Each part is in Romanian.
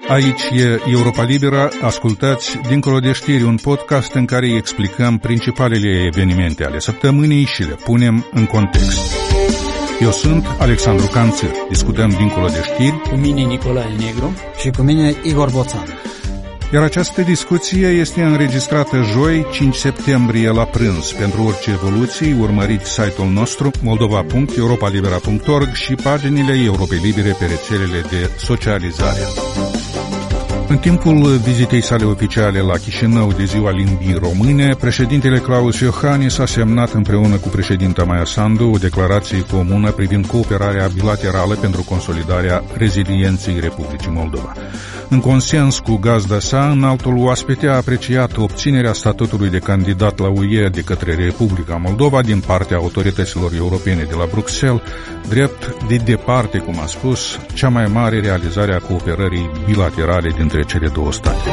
Aici e Europa Liberă, ascultați Dincolo de știri, un podcast în care îi explicăm principalele evenimente ale săptămânii și le punem în context. Eu sunt Alexandru Canțir, discutăm Dincolo de știri. Cu mine Nicolae Negru și cu mine Igor Boțan. Iar această discuție este înregistrată joi, 5 septembrie la prânz. Pentru orice evoluții, urmăriți site-ul nostru moldova.europalibera.org și paginile Europei Libere pe rețelele de socializare. În timpul vizitei sale oficiale la Chișinău de ziua limbii române, președintele Klaus Iohannis a semnat împreună cu președinta Maia Sandu o declarație comună privind cooperarea bilaterală pentru consolidarea rezilienței Republicii Moldova. În consens cu gazda sa, înaltul oaspete a apreciat obținerea statutului de candidat la UE de către Republica Moldova din partea autorităților europene de la Bruxelles, drept de departe, cum a spus, cea mai mare realizare a cooperării bilaterale dintre cele două state.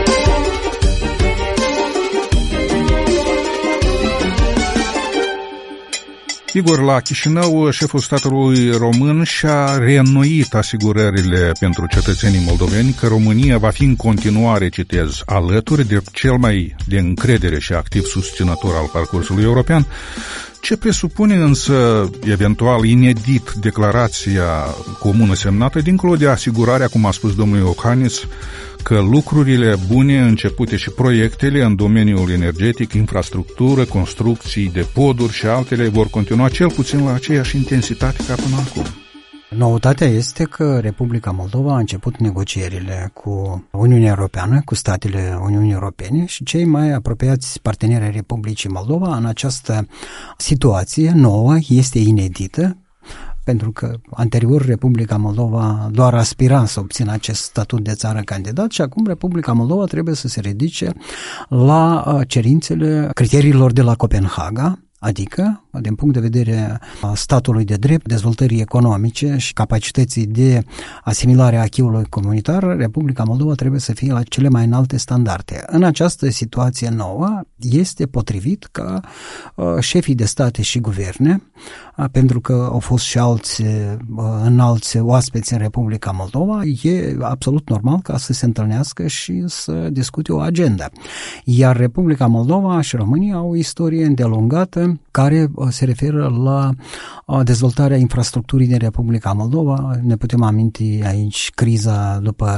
Igor, la Chișinău, șeful statului român și-a reînnoit asigurările pentru cetățenii moldoveni că România va fi în continuare, citez, alături de cel mai de încredere și activ susținător al parcursului european. Ce presupune însă, eventual inedit, declarația comună semnată, dincolo de asigurarea, cum a spus domnul Iohannis, că lucrurile bune începute și proiectele în domeniul energetic, infrastructură, construcții de poduri și altele vor continua cel puțin la aceeași intensitate ca până acum? Noutatea este că Republica Moldova a început negocierile cu Uniunea Europeană, cu statele Uniunii Europene și cei mai apropiați parteneri ai Republicii Moldova în această situație nouă este inedită, pentru că anterior Republica Moldova doar aspira să obțină acest statut de țară candidat și acum Republica Moldova trebuie să se ridice la cerințele criteriilor de la Copenhaga, adică, din punct de vedere a statului de drept, dezvoltării economice și capacității de asimilare a acquis-ului comunitar, Republica Moldova trebuie să fie la cele mai înalte standarde. În această situație nouă este potrivit ca șefii de state și guverne, pentru că au fost și alți înalți oaspeți în Republica Moldova, e absolut normal ca să se întâlnească și să discute o agenda. Iar Republica Moldova și România au o istorie îndelungată care se referă la dezvoltarea infrastructurii din Republica Moldova. Ne putem aminti aici criza după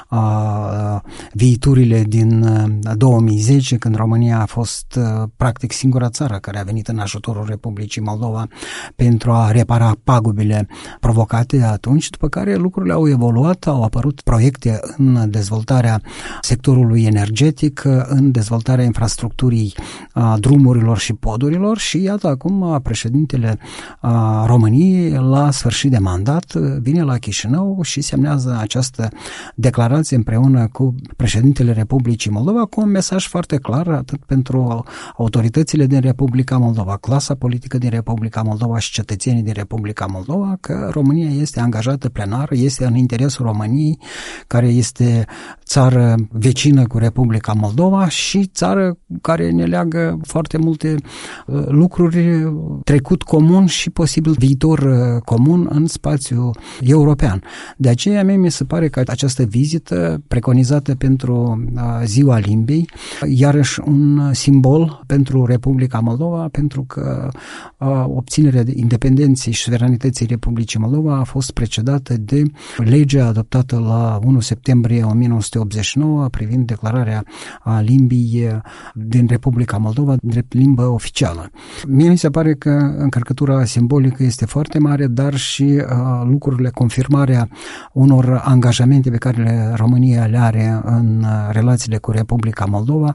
viiturile din 2010, când România a fost practic singura țară care a venit în ajutorul Republicii Moldova pentru a repara pagubele provocate atunci, după care lucrurile au evoluat, au apărut proiecte în dezvoltarea sectorului energetic, în dezvoltarea infrastructurii drumurilor și podurilor și iată acum președintele României la sfârșit de mandat vine la Chișinău și semnează această declarație împreună cu președintele Republicii Moldova cu un mesaj foarte clar atât pentru autoritățile din Republica Moldova, clasa politică din Republica Moldova și cetățenii din Republica Moldova că România este angajată plenar, este în interesul României, care este țară vecină cu Republica Moldova și țară care ne leagă foarte multe lucruri, trecut comun și posibil viitor comun în spațiul european. De aceea mie mi se pare că această vizită preconizată pentru ziua limbii, iarăși un simbol pentru Republica Moldova, pentru că obținerea de independenței și suveranității Republicii Moldova a fost precedată de legea adoptată la 1 septembrie 1989 privind declararea a limbii din Republica Moldova drept limbă oficială. Mie mi se pare că încărcătura simbolică este foarte mare, dar și lucrurile, confirmarea unor angajamente pe care România le are în relațiile cu Republica Moldova,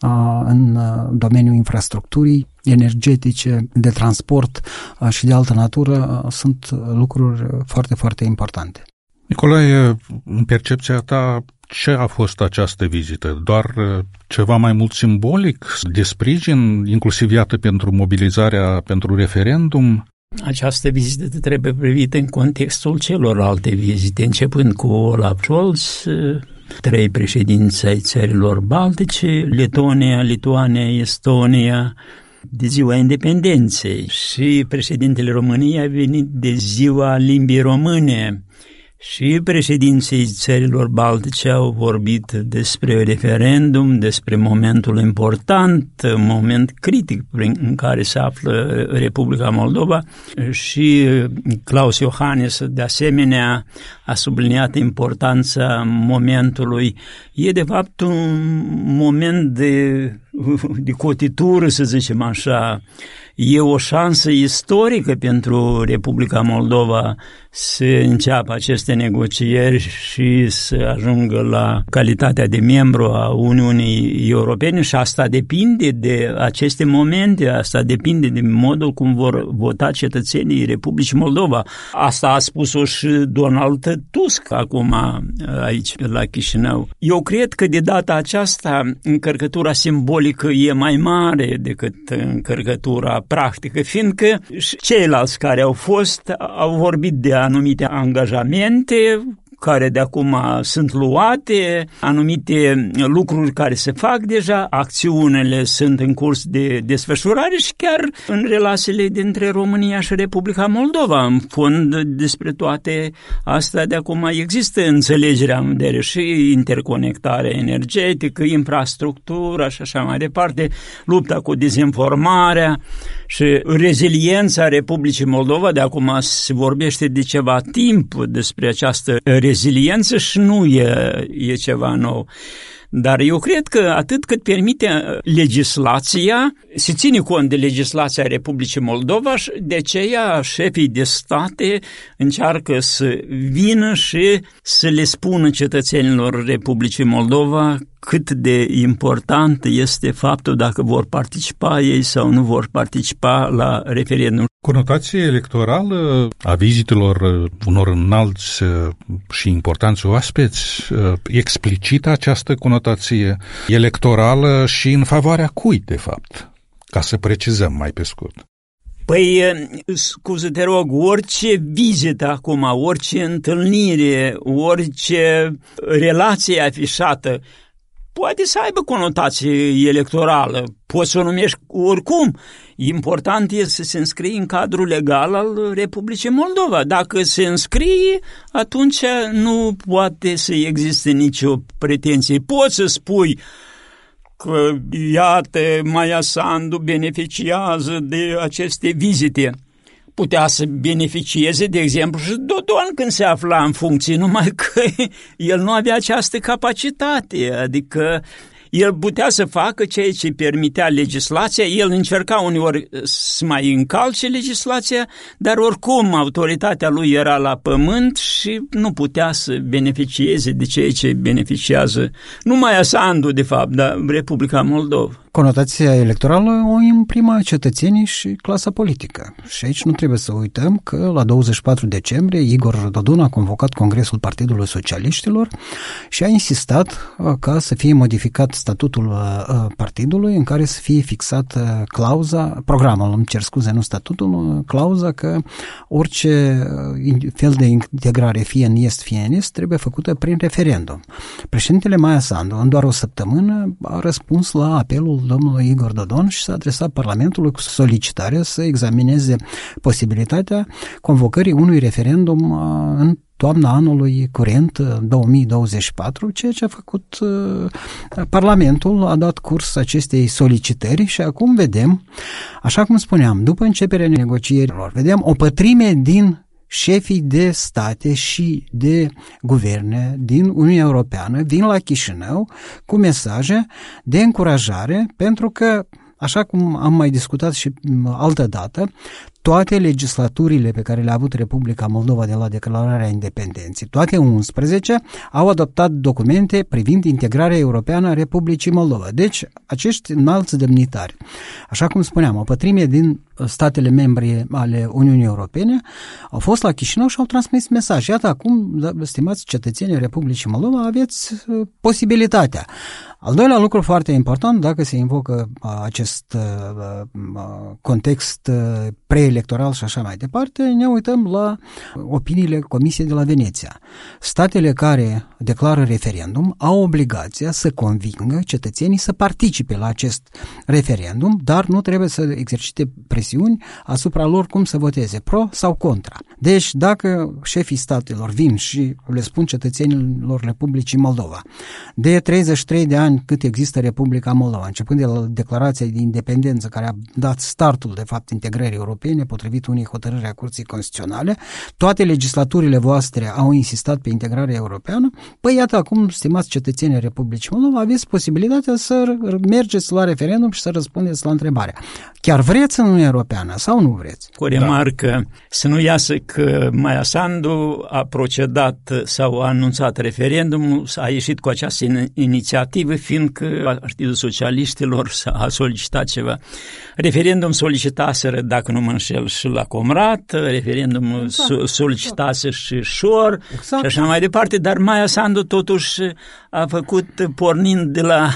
în domeniul infrastructurii energetice, de transport și de altă natură, sunt lucruri foarte, foarte importante. Nicolae, în percepția ta, ce a fost această vizită? Doar ceva mai mult simbolic, de sprijin, inclusiv iată pentru mobilizarea pentru referendum? Această vizită trebuie privită în contextul celorlalte vizite, începând cu Olaf Scholz, 3 președinți ai țărilor baltice, Letonia, Lituania, Estonia, de ziua independenței și președintele României a venit de ziua limbii române Și președinții țărilor baltice au vorbit despre referendum, despre momentul important, moment critic în care se află Republica Moldova, și Klaus Iohannis de asemenea a subliniat importanța momentului. E de fapt un moment de cotitură, să zicem așa. E o șansă istorică pentru Republica Moldova să înceapă aceste negocieri și să ajungă la calitatea de membru a Uniunii Europene, și asta depinde de aceste momente, asta depinde de modul cum vor vota cetățenii Republicii Moldova. Asta a spus-o și Donald Tusk acum aici la Chișinău. Eu cred că de data aceasta încărcătura simbolică e mai mare decât încărcătura practică, fiindcă ceilalți care au fost au vorbit de anumite angajamente care de acum sunt luate, anumite lucruri care se fac deja, acțiunile sunt în curs de desfășurare și chiar în relațiile dintre România și Republica Moldova. În fond, despre toate astea de acum există înțelegerea în vedere și interconectarea energetică, infrastructura și așa mai departe, lupta cu dezinformarea și reziliența Republicii Moldova. De acum se vorbește de ceva timp despre această reziliență și nu e ceva nou. Dar eu cred că atât cât permite legislația, se ține cont de legislația Republicii Moldova și de aceea șefii de state încearcă să vină și să le spună cetățenilor Republicii Moldova cât de important este faptul dacă vor participa ei sau nu vor participa la referendum. Conotație electorală a vizitelor unor înalți și importanți oaspeți, explicită această conotație electorală și în favoarea cui, de fapt? Ca să precizăm mai pe scurt. Păi, scuze te rog, orice vizită acum, orice întâlnire, orice relație afișată poate să aibă conotație electorală, poți să o numești oricum. Important este să se înscrie în cadrul legal al Republicii Moldova. Dacă se înscrie, atunci nu poate să existe nicio pretenție. Poți să spui că, iată, Maia Sandu beneficiază de aceste vizite. Putea să beneficieze, de exemplu, și Dodon când se afla în funcție, numai că el nu avea această capacitate, adică el putea să facă ceea ce permitea legislația, el încerca uneori să mai încalce legislația, dar oricum autoritatea lui era la pământ și nu putea să beneficieze de ceea ce beneficiază numai Sandu, de fapt, dar Republica Moldova. Conotația electorală o imprima cetățenii și clasa politică. Și aici nu trebuie să uităm că la 24 decembrie Igor Dodon a convocat Congresul Partidului Socialiștilor și a insistat ca să fie modificat statutul partidului în care să fie fixat clauza, programul, îmi cer scuze, nu statutul, clauza că orice fel de integrare fie în est, fie în est, trebuie făcută prin referendum. Președintele Maia Sandu, în doar o săptămână, a răspuns la apelul domnului Igor Dodon și s-a adresat Parlamentului cu solicitarea să examineze posibilitatea convocării unui referendum în toamna anului curent, 2024, ceea ce a făcut Parlamentul, a dat curs acestei solicitări și acum vedem, așa cum spuneam, după începerea negocierilor, vedem o pătrime din șefii de state și de guverne din Uniunea Europeană vin la Chișinău cu mesaje de încurajare, pentru că, așa cum am mai discutat și altă dată, toate legislaturile pe care le-a avut Republica Moldova de la declararea independenței, toate 11, au adoptat documente privind integrarea europeană a Republicii Moldova. Deci, acești înalți demnitari, așa cum spuneam, o pătrime din statele membre ale Uniunii Europene au fost la Chișinău și au transmis mesaj. Iată, acum, stimați cetățenii Republicii Moldova, aveți posibilitatea. Al doilea lucru foarte important, dacă se invocă acest context preelectoral și așa mai departe, ne uităm la opiniile Comisiei de la Veneția. Statele care declară referendum au obligația să convingă cetățenii să participe la acest referendum, dar nu trebuie să exercite presiuni asupra lor cum să voteze, pro sau contra. Deci, dacă șefii statelor vin și le spun cetățenilor Republicii Moldova, de 33 de ani cât există Republica Moldova, începând de la declarația de independență care a dat startul, de fapt, integrării europene, potrivit unei hotărâri a Curții Constituționale, toate legislaturile voastre au insistat pe integrarea europeană, păi iată acum, stimați cetățenii Republicii Moldova, aveți posibilitatea să mergeți la referendum și să răspundeți la întrebarea. Chiar vreți în Uniunea Europeană sau nu vreți? Cu o remarcă, să nu iasă că Maia Sandu a procedat sau a anunțat referendumul, a ieșit cu această inițiativă, fiindcă Partidul Socialiștilor a solicitat ceva. Referendum solicitaseră, dacă nu mă înșel, și la Comrat, referendum solicitase și Șor, și așa mai departe, dar Maia Sandu totuși a făcut, pornind de la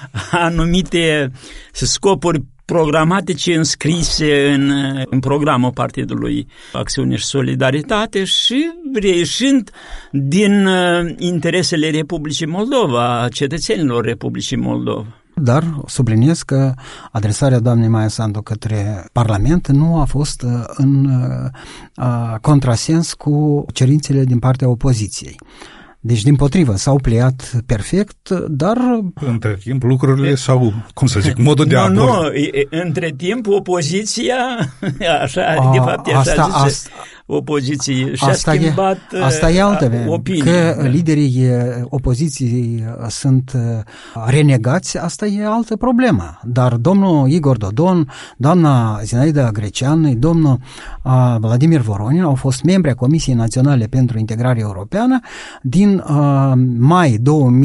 anumite scopuri programatice înscrise în programul Partidului Acțiune și Solidaritate și reieșind din interesele Republicii Moldova, a cetățenilor Republicii Moldova. Dar subliniez că adresarea doamnei Maia Sandu către Parlament nu a fost în contrasens cu cerințele din partea opoziției. Deci, dimpotrivă, s-au pliat perfect, dar... Între timp, lucrurile sau, cum să zic, modul de abord. Nu, între timp, opoziția, așa, de fapt, așa zice, opoziție și-a schimbat asta e altă opinie. Că liderii opoziției sunt renegați, asta e altă problemă. Dar domnul Igor Dodon, doamna Zinaida Greceanu, domnul Vladimir Voronin au fost membri a Comisiei Naționale pentru Integrare Europeană din mai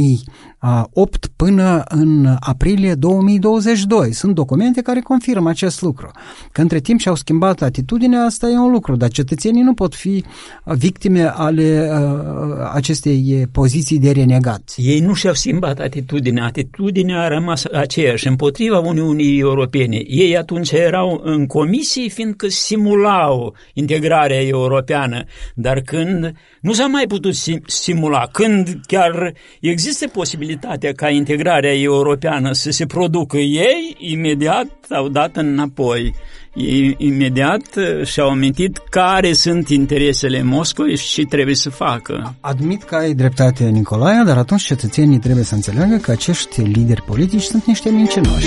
2008 până în aprilie 2022. Sunt documente care confirmă acest lucru. Că între timp și-au schimbat atitudinea, asta e un lucru, dar cetățenii nu pot fi victime ale acestei poziții de renegați. Ei nu și-au schimbat atitudinea a rămas aceeași împotriva Uniunii Europene. Ei atunci erau în comisii fiindcă simulau integrarea europeană, dar când nu s-a mai putut simula, când chiar există posibilitatea ca integrarea europeană să se producă, ei imediat au dat înapoi. Ei imediat și-au amintit care sunt interesele Moscovei și ce trebuie să facă. Admit că ai dreptate, Nicolae, dar atunci cetățenii trebuie să înțeleagă că acești lideri politici sunt niște mincinoși.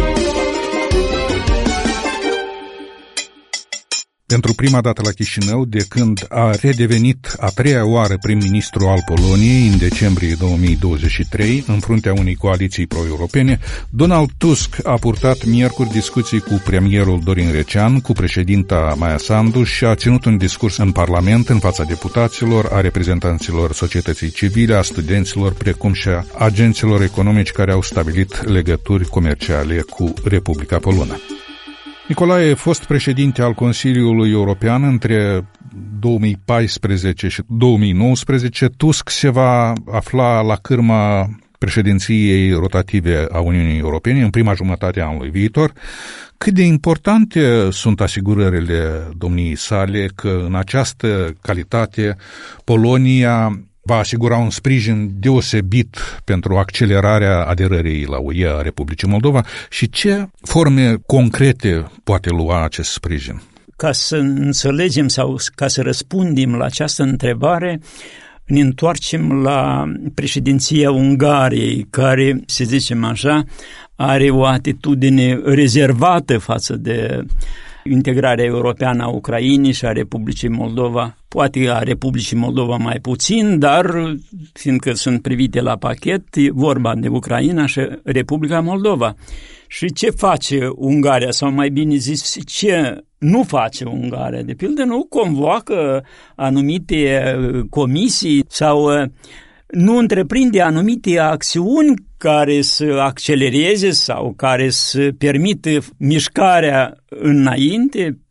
Pentru prima dată la Chișinău, de când a redevenit a treia oară prim-ministru al Poloniei în decembrie 2023, în fruntea unei coaliții pro-europene, Donald Tusk a purtat miercuri discuții cu premierul Dorin Recean, cu președinta Maia Sandu și a ținut un discurs în Parlament în fața deputaților, a reprezentanților societății civile, a studenților, precum și a agenților economici care au stabilit legături comerciale cu Republica Polonă. Nicolae, fost președinte al Consiliului European între 2014 și 2019, Tusk se va afla la cârma președinției rotative a Uniunii Europene în prima jumătate a anului viitor. Cât de importante sunt asigurările domniei sale că în această calitate Polonia va asigura un sprijin deosebit pentru accelerarea aderării la UE a Republicii Moldova și ce forme concrete poate lua acest sprijin? Ca să înțelegem sau ca să răspundem la această întrebare, ne întoarcem la președinția Ungariei, care, să zicem așa, are o atitudine rezervată față de integrarea europeană a Ucrainei și a Republicii Moldova. Poate a Republicii Moldova mai puțin, dar fiindcă sunt privite la pachet, e vorba de Ucraina și Republica Moldova. Și ce face Ungaria, sau mai bine zis, ce nu face Ungaria? De pildă, nu convoacă anumite comisii sau nu întreprinde anumite acțiuni care să accelereze sau care să permită mișcarea înainte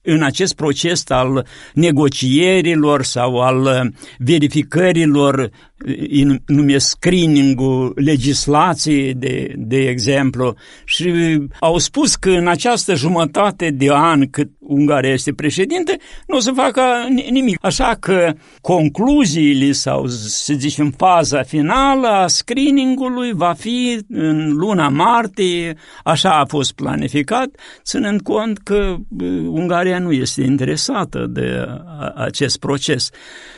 în acest proces al negocierilor sau al verificărilor, numesc screening-ul legislației, de exemplu, și au spus că în această jumătate de an cât Ungaria este președinte, nu o să facă nimic. Așa că concluziile sau, să zicem, faza finală a screening-ului va fi în luna martie, așa a fost planificat, ținând cont că Ungaria nu este interesată de acest proces.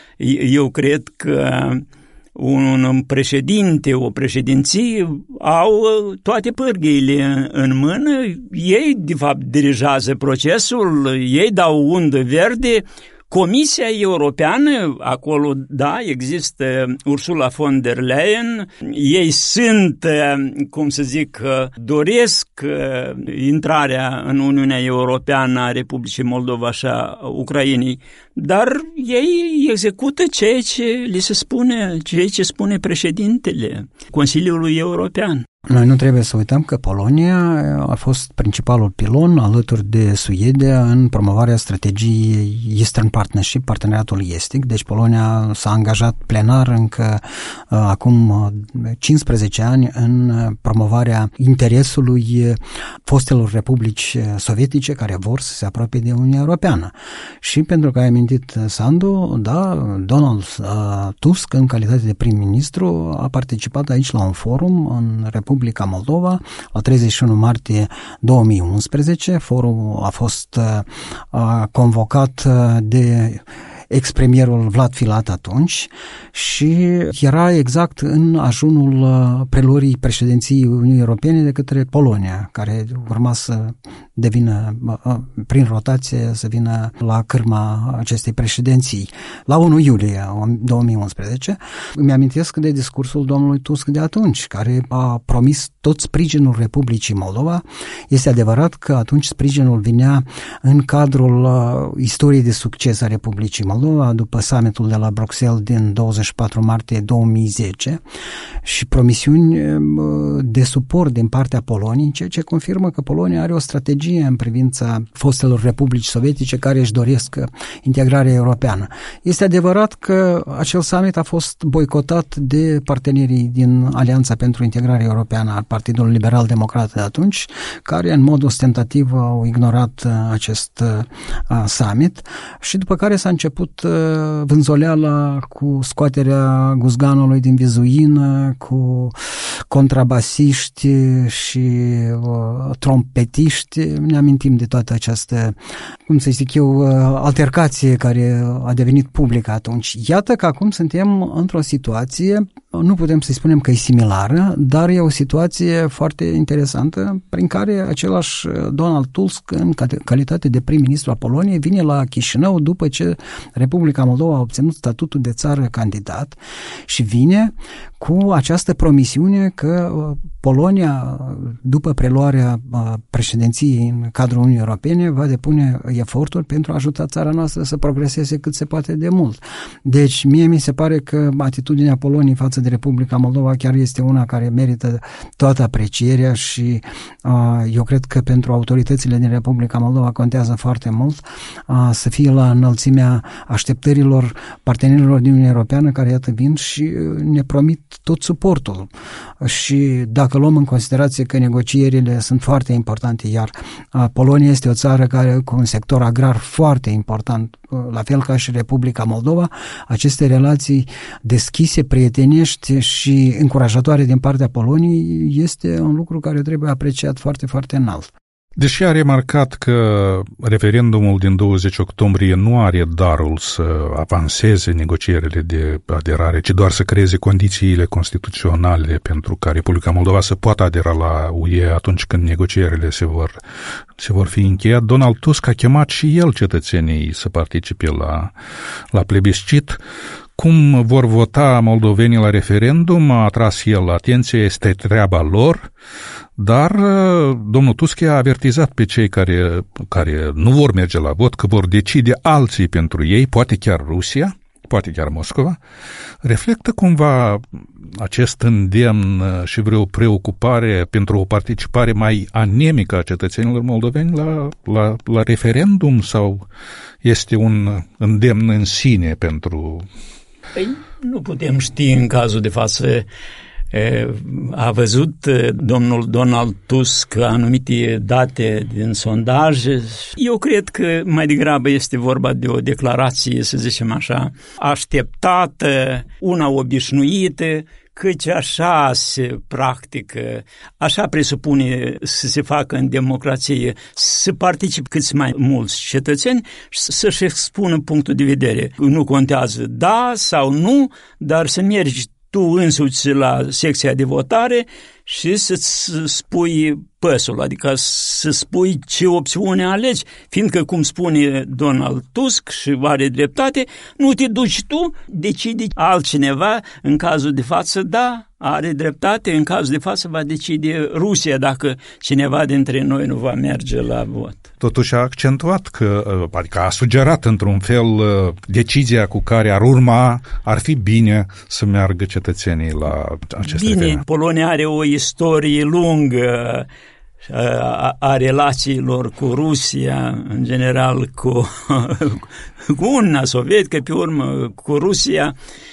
Eu cred că un președinte, o președinție au toate pârghiile în mână, ei de fapt dirigează procesul, ei dau undă verde. Comisia Europeană, acolo, da, există Ursula von der Leyen, ei sunt, cum să zic, doresc intrarea în Uniunea Europeană a Republicii Moldova și a Ucrainei, dar ei execută ceea ce li se spune, ceea ce spune președintele Consiliului European. Noi nu trebuie să uităm că Polonia a fost principalul pilon alături de Suedia în promovarea strategiei Eastern Partnership, parteneriatul estic. Deci Polonia s-a angajat plenar încă acum 15 ani în promovarea interesului fostelor republici sovietice care vor să se apropie de Uniunea Europeană. Și pentru că ai amintit, Sandu, da, Donald Tusk, în calitate de prim-ministru, a participat aici la un forum în Republica Moldova la 31 martie 2011. Forumul a fost convocat de ex-premierul Vlad Filat atunci și era exact în ajunul preluării președinției Uniunii Europene de către Polonia, care urma să devină, prin rotație, să vină la cârma acestei președinții. La 1 iulie 2011 îmi amintesc de discursul domnului Tusk de atunci, care a promis tot sprijinul Republicii Moldova. Este adevărat că atunci sprijinul vinea în cadrul istoriei de succes a Republicii Moldova, după summitul de la Bruxelles din 24 martie 2010 și promisiuni de suport din partea Poloniei, ceea ce confirmă că Polonia are o strategie în privința fostelor republici sovietice care își doresc integrarea europeană. Este adevărat că acel summit a fost boicotat de partenerii din Alianța pentru Integrare Europeană al Partidului Liberal Democrat de atunci, care în mod ostentativ au ignorat acest summit și după care s-a început vânzoleala cu scoaterea guzganului din vizuină, cu contrabasiști și trompetiști. Ne amintim de toată această, cum să zic eu, altercație care a devenit publică atunci. Iată că acum suntem într-o situație, nu putem să spunem că e similară, dar e o situație foarte interesantă prin care același Donald Tusk, în calitate de prim-ministru a Poloniei, vine la Chișinău după ce Republica Moldova a obținut statutul de țară candidat și vine cu această promisiune că Polonia, după preluarea președinției în cadrul Uniunii Europene, va depune eforturi pentru a ajuta țara noastră să progreseze cât se poate de mult. Deci, mie mi se pare că atitudinea Poloniei față de Republica Moldova chiar este una care merită toată aprecierea și eu cred că pentru autoritățile din Republica Moldova contează foarte mult să fie la înălțimea așteptărilor partenerilor din Uniunea Europeană care iată vin și ne promit tot suportul. Și dacă luăm în considerație că negocierile sunt foarte importante, iar Polonia este o țară care cu un sector agrar foarte important, la fel ca și Republica Moldova, aceste relații deschise, prietenești și încurajatoare din partea Poloniei este un lucru care trebuie apreciat foarte, foarte înalt. Deși a remarcat că referendumul din 20 octombrie nu are darul să avanseze negocierile de aderare, ci doar să creeze condițiile constituționale pentru ca Republica Moldova să poată adera la UE atunci când negocierile se vor fi încheiat, Donald Tusk a chemat și el cetățenii să participe la plebiscit. Cum vor vota moldovenii la referendum, a atras el atenție, este treaba lor, dar domnul Tusk a avertizat pe cei care nu vor merge la vot că vor decide alții pentru ei, poate chiar Rusia, poate chiar Moscova, reflectă cumva acest îndemn și vreo preocupare pentru o participare mai anemică a cetățenilor moldoveni la referendum, sau este un îndemn în sine pentru... Păi nu putem ști în cazul de față. A văzut domnul Donald Tusk anumite date din sondaje. Eu cred că mai degrabă este vorba de o declarație, să zicem așa, așteptată, una obișnuită, căci așa se practică, așa presupune să se facă în democrație, să participe cât mai mulți cetățeni și să-și expună punctul de vedere. Nu contează da sau nu, dar să mergi tu însuți la secția de votare și să-ți spui păsul, adică să spui ce opțiune alegi, fiindcă, cum spune Donald Tusk și are dreptate, nu te duci tu, decide altcineva, în cazul de față, da, are dreptate, în cazul de față va decide Rusia dacă cineva dintre noi nu va merge la vot. Totuși a accentuat adică a sugerat într-un fel decizia cu care ar fi bine să meargă cetățenii la acest referendum. Bine, Polonia are o istorie lungă a relațiilor cu Rusia, în general cu Uniunea Sovietică, pe urmă cu Rusia.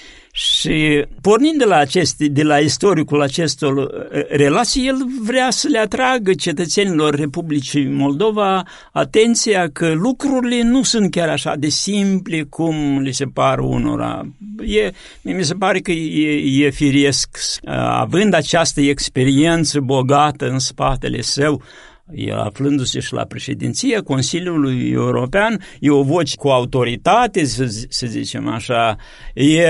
Și pornind de la istoricul acestor relații, el vrea să le atragă cetățenilor Republicii Moldova atenția că lucrurile nu sunt chiar așa de simple cum li se par unora. Mi se pare că e firesc, având această experiență bogată în spatele său, aflându-se și la președinția Consiliului European, e o voce cu autoritate, să zicem așa, e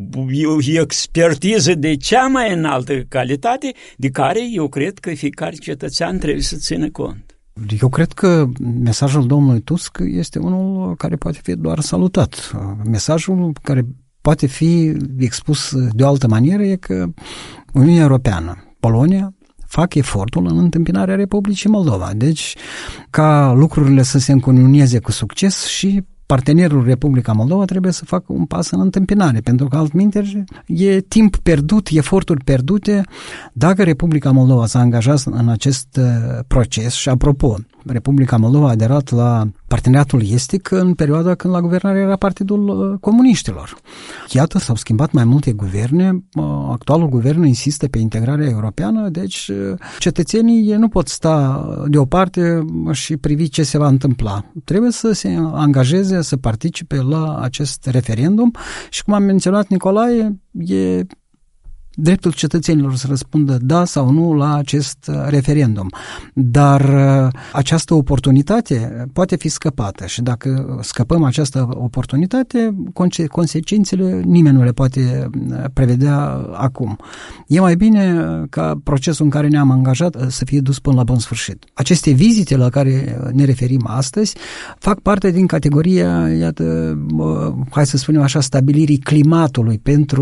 expertiză de cea mai înaltă calitate, de care eu cred că fiecare cetățean trebuie să țină cont. Eu cred că mesajul domnului Tusk este unul care poate fi doar salutat. Mesajul care poate fi expus de o altă manieră e că Uniunea Europeană, Polonia, fac efortul în întâmpinarea Republicii Moldova. Deci, ca lucrurile să se încununeze cu succes și partenerul Republica Moldova trebuie să facă un pas în întâmpinare, pentru că altminteri e timp pierdut, eforturi pierdute dacă Republica Moldova s-a angajat în acest proces. Și apropo, Republica Moldova a aderat la parteneriatul estic în perioada când la guvernare era Partidul Comuniștilor. Iată, s-au schimbat mai multe guverne, actualul guvern insistă pe integrarea europeană, deci cetățenii nu pot sta deoparte și privi ce se va întâmpla. Trebuie să se angajeze, să participe la acest referendum și, cum am menționat Nicolae, e dreptul cetățenilor să răspundă da sau nu la acest referendum. Dar această oportunitate poate fi scăpată și dacă scăpăm această oportunitate, consecințele nimeni nu le poate prevedea acum. E mai bine ca procesul în care ne-am angajat să fie dus până la bun sfârșit. Aceste vizite la care ne referim astăzi fac parte din categoria, iată, hai să spunem așa, stabilirii climatului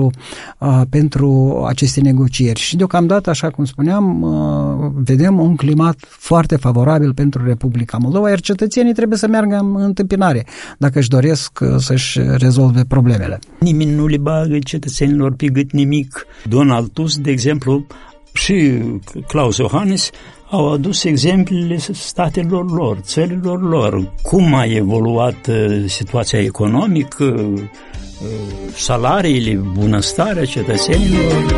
pentru aceste negocieri. Și deocamdată, așa cum spuneam, vedem un climat foarte favorabil pentru Republica Moldova, iar cetățenii trebuie să meargă în întâmpinare dacă își doresc să-și rezolve problemele. Nimeni nu le bagă cetățenilor pe gât nimic. Donald Tusk, de exemplu, și Klaus Iohannis au adus exemplele statelor lor, țărilor lor, cum a evoluat situația economică, salariile, bunăstarea cetățenilor.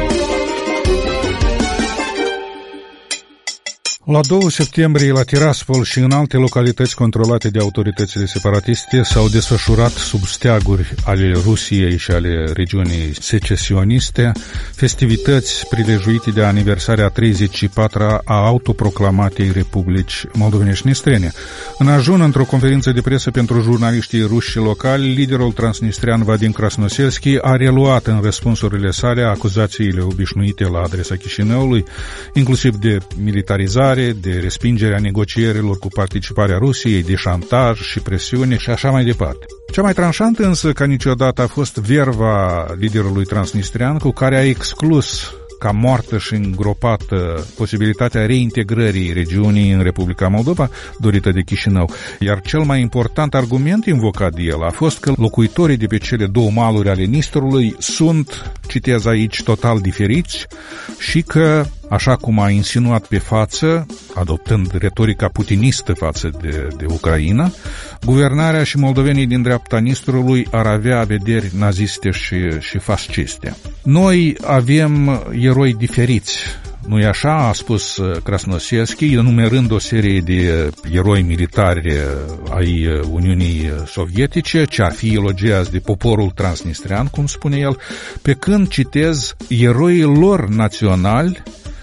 La 2 septembrie, la Tiraspol și în alte localități controlate de autoritățile separatiste s-au desfășurat sub steaguri ale Rusiei și ale regiunii secesioniste festivități prilejuite de aniversarea 34-a a autoproclamatei Republici Moldovenești Nistrene. În ajun, într-o conferință de presă pentru jurnaliștii ruși și locali, liderul transnistrian Vadim Krasnoselski a reluat în răspunsurile sale acuzațiile obișnuite la adresa Chișinăului, inclusiv de militarizare, de respingerea negocierilor cu participarea Rusiei, de șantaj și presiune și așa mai departe. Cea mai tranșantă însă ca niciodată a fost verva liderului transnistrian cu care a exclus ca moartă și îngropată posibilitatea reintegrării regiunii în Republica Moldova, dorită de Chișinău. Iar cel mai important argument invocat de el a fost că locuitorii de pe cele două maluri ale Nistrului sunt, citez aici, total diferiți și că, așa cum a insinuat pe față, adoptând retorica putinistă față de Ucraina, guvernarea și moldovenii din dreapta Nistrului ar avea vederi naziste și fasciste. Noi avem eroi diferiți, nu-i așa? A spus Krasnoselski, enumerând o serie de eroi militari ai Uniunii Sovietice, ce ar fi elogiați de poporul transnistrian, cum spune el, pe când, citez, eroii lor naționali,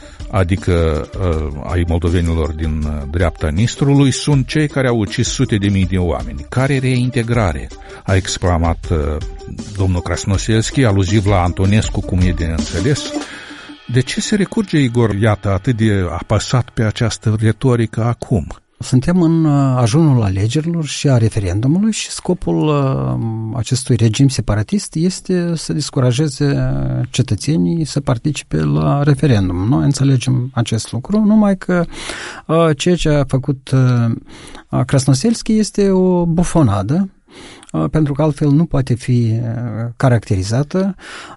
adică ai moldovenilor din dreapta Nistrului, sunt cei care au ucis sute de mii de oameni. Care reintegrare? A exclamat domnul Krasnoselski, aluziv la Antonescu, cum e de înțeles. De ce se recurge, Igor, iată, atât de apăsat pe această retorică acum? Suntem în ajunul alegerilor și a referendumului și scopul acestui regim separatist este să descurajeze cetățenii să participe la referendum. Noi înțelegem acest lucru, numai că ceea ce a făcut Krasnoselski este o bufonadă, pentru că altfel nu poate fi caracterizată.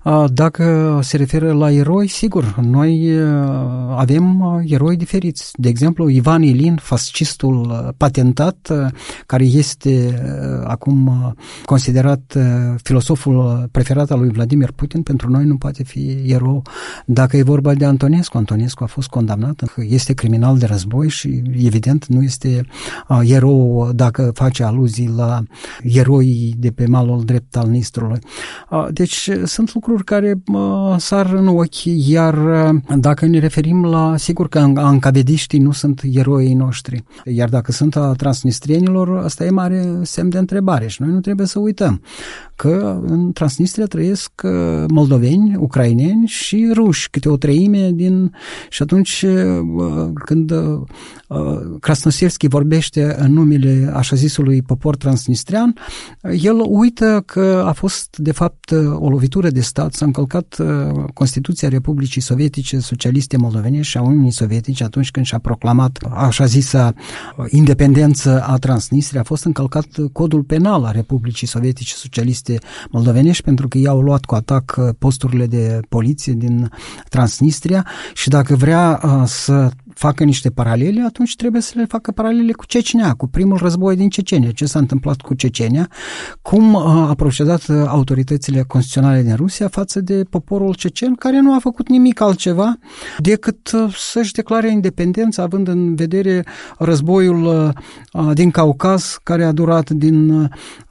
Dacă se referă la eroi, sigur, noi avem eroi diferiți. De exemplu, Ivan Ilin, fascistul patentat, care este acum considerat filosoful preferat al lui Vladimir Putin, pentru noi nu poate fi erou. Dacă e vorba de Antonescu, Antonescu a fost condamnat, este criminal de război și evident nu este erou dacă face aluzii la eroi de pe malul drept al Nistrului. Deci sunt lucruri care sar în ochi, iar dacă ne referim la, sigur că ancavediștii nu sunt eroii noștri, iar dacă sunt a transnistrienilor, asta e mare semn de întrebare și noi nu trebuie să uităm că în Transnistria trăiesc moldoveni, ucraineni și ruși, câte o treime din... Și atunci când Krasnoselski vorbește în numele așa zisului popor transnistrian, el uită că a fost de fapt o lovitură de stat, s-a încălcat Constituția Republicii Sovietice Socialiste Moldovenești și a Uniunii Sovietice atunci când și-a proclamat așa zisa independență a Transnistriei, a fost încălcat codul penal al Republicii Sovietice Socialiste Moldovenești pentru că i-au luat cu atac posturile de poliție din Transnistria și dacă vrea să facă niște paralele, atunci trebuie să le facă paralele cu Cecenia, cu primul război din Cecenia. Ce s-a întâmplat cu Cecenia, cum a procedat autoritățile constituționale din Rusia față de poporul cecen, care nu a făcut nimic altceva decât să-și declare independența, având în vedere războiul din Caucaz, care a durat din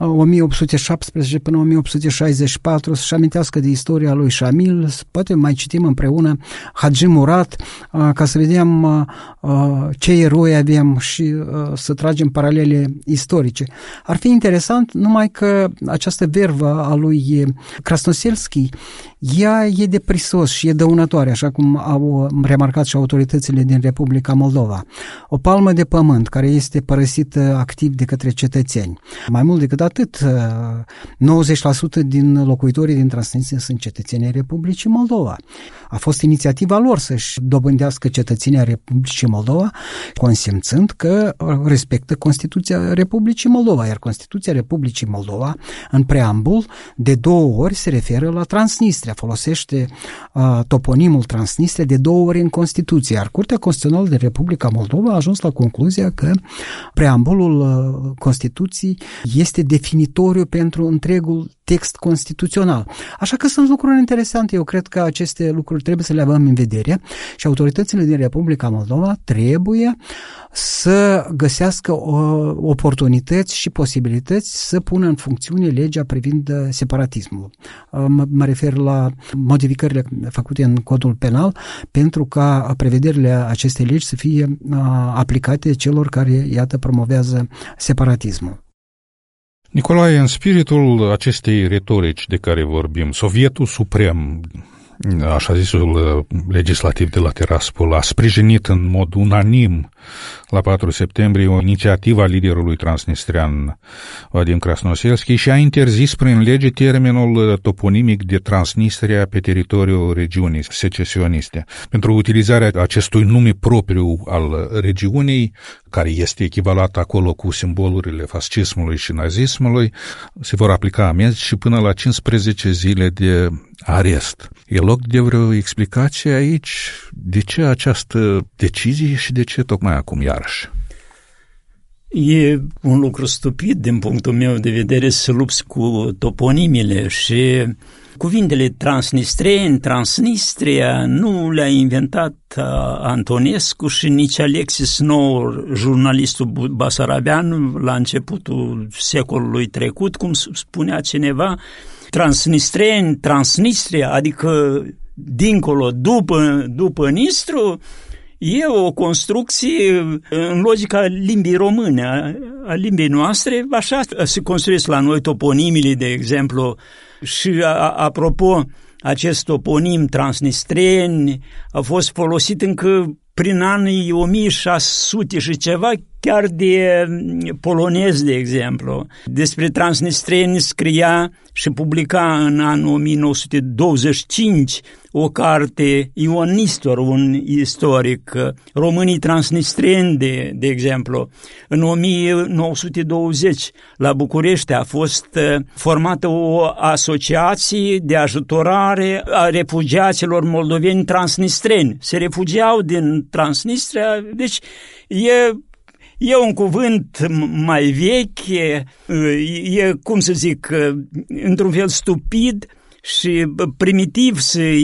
1817 până 1864, să-și amintească de istoria lui Șamil, poate mai citim împreună Hagi Murat, ca să vedem ce eroi avem și să tragem paralele istorice. Ar fi interesant numai că această vervă a lui Krasnoselski, ea e de prisos și e dăunătoare, așa cum au remarcat și autoritățile din Republica Moldova. O palmă de pământ care este părăsită activ de către cetățeni. Mai mult decât atât, 90% din locuitorii din Transnistria sunt cetățenii Republicii Moldova. A fost inițiativa lor să-și dobândească cetățenia Republicii Moldova, consimțând că respectă Constituția Republicii Moldova, iar Constituția Republicii Moldova, în preambul, de 2 ori se referă la Transnistria, folosește toponimul Transnistria de 2 ori în Constituție, iar Curtea Constituțională de Republica Moldova a ajuns la concluzia că preambulul Constituției este definitoriu pentru întregul text constituțional. Așa că sunt lucruri interesante, eu cred că aceste lucruri trebuie să le avem în vedere și autoritățile din Republica Moldova trebuie să găsească oportunități și posibilități să pună în funcțiune legea privind separatismul. Mă refer la modificările făcute în codul penal pentru ca prevederile acestei legi să fie aplicate celor care, iată, promovează separatismul. Nicolae, în spiritul acestei retorici de care vorbim, Sovietul Suprem, așa zisul legislativ de la Tiraspol a sprijinit în mod unanim la 4 septembrie o inițiativă a liderului transnistrian Vadim Krasnoselski și a interzis prin lege termenul toponimic de Transnistria pe teritoriul regiunii secesioniste. Pentru utilizarea acestui nume propriu al regiunii, care este echivalat acolo cu simbolurile fascismului și nazismului, se vor aplica amenzi și până la 15 zile de arest. E loc de vreo explicație aici? De ce această decizie și de ce tocmai acum iarăși? E un lucru stupid din punctul meu de vedere să lupți cu toponimile și cuvintele Transnistreni, Transnistria nu le-a inventat Antonescu și nici Alexis Nou, jurnalistul basarabean, la începutul secolului trecut, cum spunea cineva, Transnistreni, Transnistria, adică dincolo, după Nistru, e o construcție în logica limbii române, a limbii noastre, așa se construiesc la noi toponimile, de exemplu, și apropo, acest toponim Transnistreni a fost folosit încă prin anii 1600 și ceva, chiar de polonezi, de exemplu. Despre Transnistreni scria și publica în anul 1925 o carte Ion Nistor, un istoric, Românii Transnistreni, de exemplu. În 1920, la București, a fost formată o asociație de ajutorare a refugiaților moldoveni transnistreni. Se refugiau din Transnistria, deci e un cuvânt mai vechi, e, cum să zic, într-un fel stupid și primitiv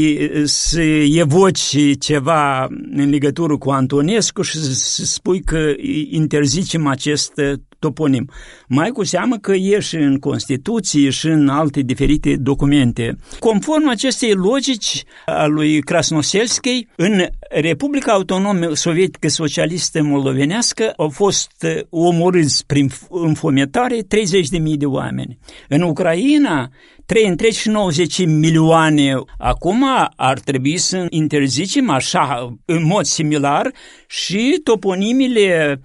să evoci ceva în legătură cu Antonescu și să spui că interzicem acest toponim. Mai cu seamă că e și în Constituție și în alte diferite documente. Conform acestei logici a lui Krasnoselski, în Republica Autonomă Sovietică Socialistă Moldovenească au fost omorâți prin înfometare 30.000 de oameni. În Ucraina, 3,90 milioane. Acum ar trebui să interzicem așa, în mod similar, și toponimile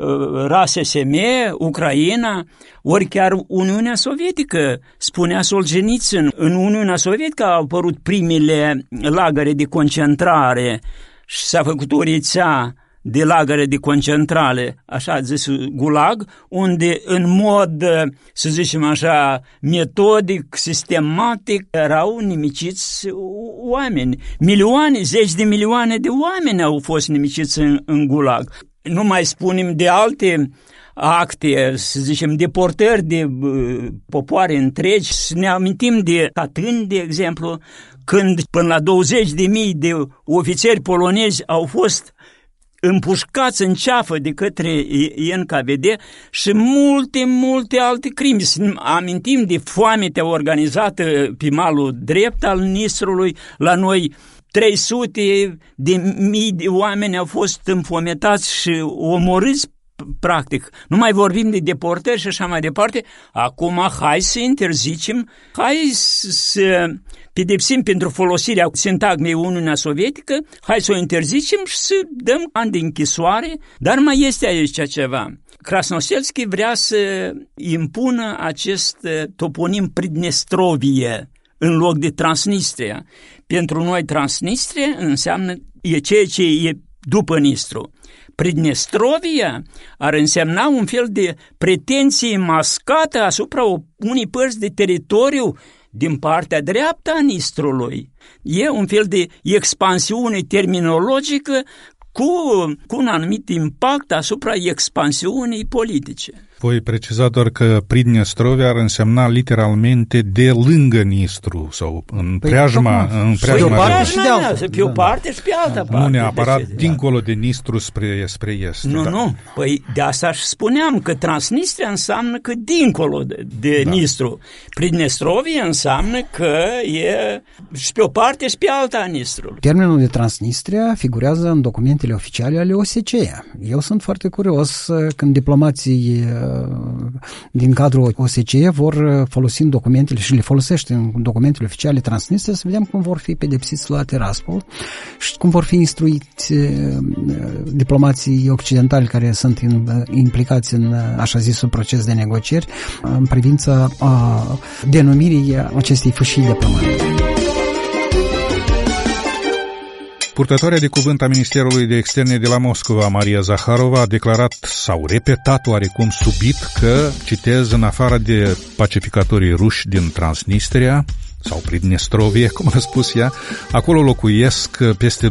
RSSM, Ucraina, ori chiar Uniunea Sovietică. Spunea Solzhenitsyn, în Uniunea Sovietică au apărut primele lagăre de concentrare și s-a făcut o rețea de lagăre de concentrare, așa zis gulag, unde în mod, să zicem așa, metodic, sistematic, erau nimiciți oameni. Milioane, 10 de milioane de oameni au fost nimiciți în gulag. Nu mai spunem de alte acte, să zicem, deportări de popoare întregi. Să ne amintim de Katyn, de exemplu, când până la 20.000 de ofițeri polonezi au fost împușcați în ceafă de către NKVD și multe alte crime. Să amintim de foametea organizată pe malul drept al Nistrului. La noi 300.000 de oameni au fost înfometați și omorâți, practic. Nu mai vorbim de deportări și așa mai departe. Acum hai să interzicem, hai să pedepsim pentru folosirea sintagmei Uniunea Sovietică, hai să o interzicem și să dăm ani de închisoare, dar mai este aici ceva. Krasnoselski vrea să impună acest toponim Pridnestrovie în loc de Transnistria. Pentru noi Transnistria înseamnă ceea ce e după Nistru. Pridnestrovia ar însemna un fel de pretenție mascată asupra unei părți de teritoriu din partea dreaptă a Nistrului. E un fel de expansiune terminologică cu un anumit impact asupra expansiunii politice. Voi preciza doar că Pridnestrovia ar însemna literalmente de lângă Nistru sau în preajma pe o parte și pe altă parte. Nu neapărat dincolo de Nistru spre est. Nu. Păi de asta și spuneam că Transnistria înseamnă că dincolo de Nistru. Pridnestrovia înseamnă că e și pe o parte și pe alta a Nistrului. Termenul de Transnistria figurează în documentele oficiale ale OSCE. Eu sunt foarte curios când diplomații din cadrul OSCE vor folosi în documentele și le folosește în documentele oficiale Transnistria, să vedem cum vor fi pedepsiți la Tiraspol și cum vor fi instruiți diplomații occidentali care sunt implicați în așa zisul proces de negocieri în privința denumirii acestei fâșii de pământ. Purtătoarea de cuvânt a Ministerului de Externe de la Moscova, Maria Zakharova, a declarat sau repetat oarecum subit că, citez, în afară de pacificatorii ruși din Transnistria sau Pridnestrovie, cum a spus ea, acolo locuiesc peste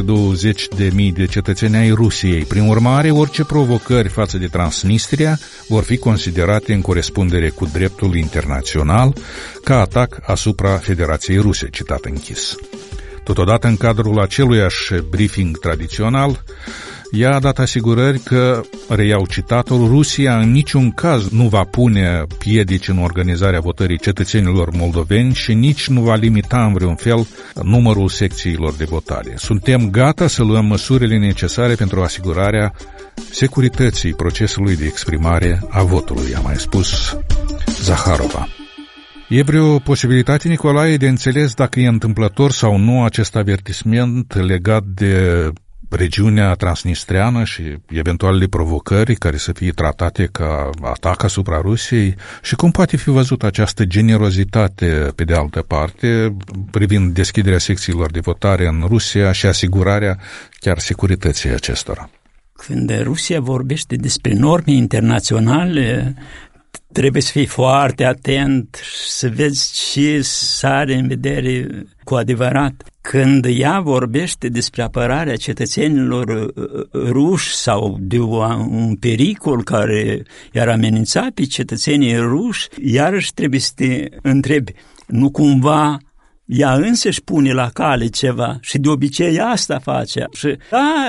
220.000 de cetățeni ai Rusiei. Prin urmare, orice provocări față de Transnistria vor fi considerate în corespundere cu dreptul internațional ca atac asupra Federației Ruse, citat închis. Totodată, în cadrul aceluiași briefing tradițional, ea a dat asigurări că, reiau citatul, Rusia în niciun caz nu va pune piedici în organizarea votării cetățenilor moldoveni și nici nu va limita în vreun fel numărul secțiilor de votare. Suntem gata să luăm măsurile necesare pentru asigurarea securității procesului de exprimare a votului, a mai spus Zakharova. E vreo posibilitate, Nicolae, de înțeles dacă e întâmplător sau nu acest avertisment legat de regiunea transnistreană și eventualele provocări care să fie tratate ca atac asupra Rusiei și cum poate fi văzută această generozitate, pe de altă parte, privind deschiderea secțiilor de votare în Rusia și asigurarea chiar securității acestora? Când Rusia vorbește despre norme internaționale, trebuie să fii foarte atent să vezi ce sare în vedere cu adevărat. Când ea vorbește despre apărarea cetățenilor ruși sau de un pericol care i-ar amenința pe cetățenii ruși, iarăși trebuie să te întrebi, nu cumva ea însăși pune la cale ceva și de obicei asta face. Și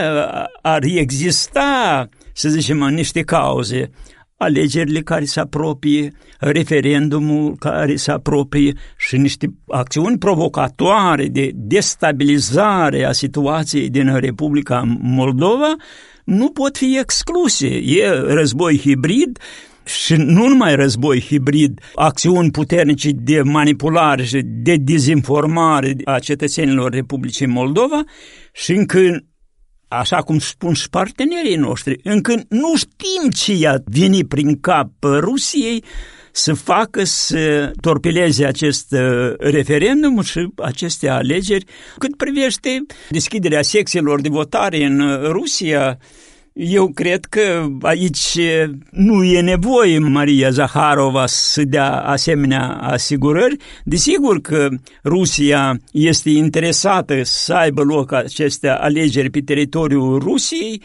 ar exista, să zicem, niște cauze, alegerile care se apropie, referendumul care se apropie și niște acțiuni provocatoare de destabilizare a situației din Republica Moldova nu pot fi excluse. E război hibrid și nu numai război hibrid, acțiuni puternice de manipulare și de dezinformare a cetățenilor Republicii Moldova și încă, așa cum spun și partenerii noștri, încă nu știm ce i-a venit prin cap Rusiei să facă să torpileze acest referendum și aceste alegeri. Cât privește deschiderea secțiilor de votare în Rusia, eu cred că aici nu e nevoie Maria Zakharova să dea asemenea asigurări. Desigur că Rusia este interesată să aibă loc aceste alegeri pe teritoriul Rusiei,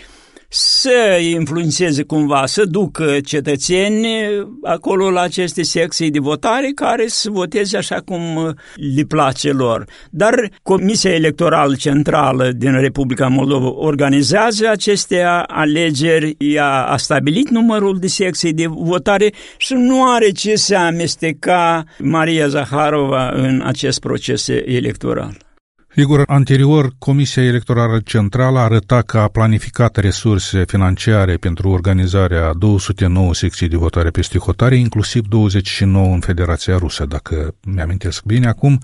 să influențeze cumva, să ducă cetățeni acolo la aceste secții de votare care să voteze așa cum le place lor. Dar Comisia Electorală Centrală din Republica Moldova organizează aceste alegeri, ea a stabilit numărul de secții de votare și nu are ce să amesteca Maria Zakharova în acest proces electoral. Sigur, anterior, Comisia Electorală Centrală arăta că a planificat resurse financiare pentru organizarea 209 secții de votare peste hotare, inclusiv 29 în Federația Rusă, dacă mi-amintesc bine. Acum,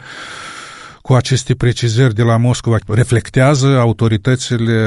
cu aceste precizări de la Moscova, reflectează autoritățile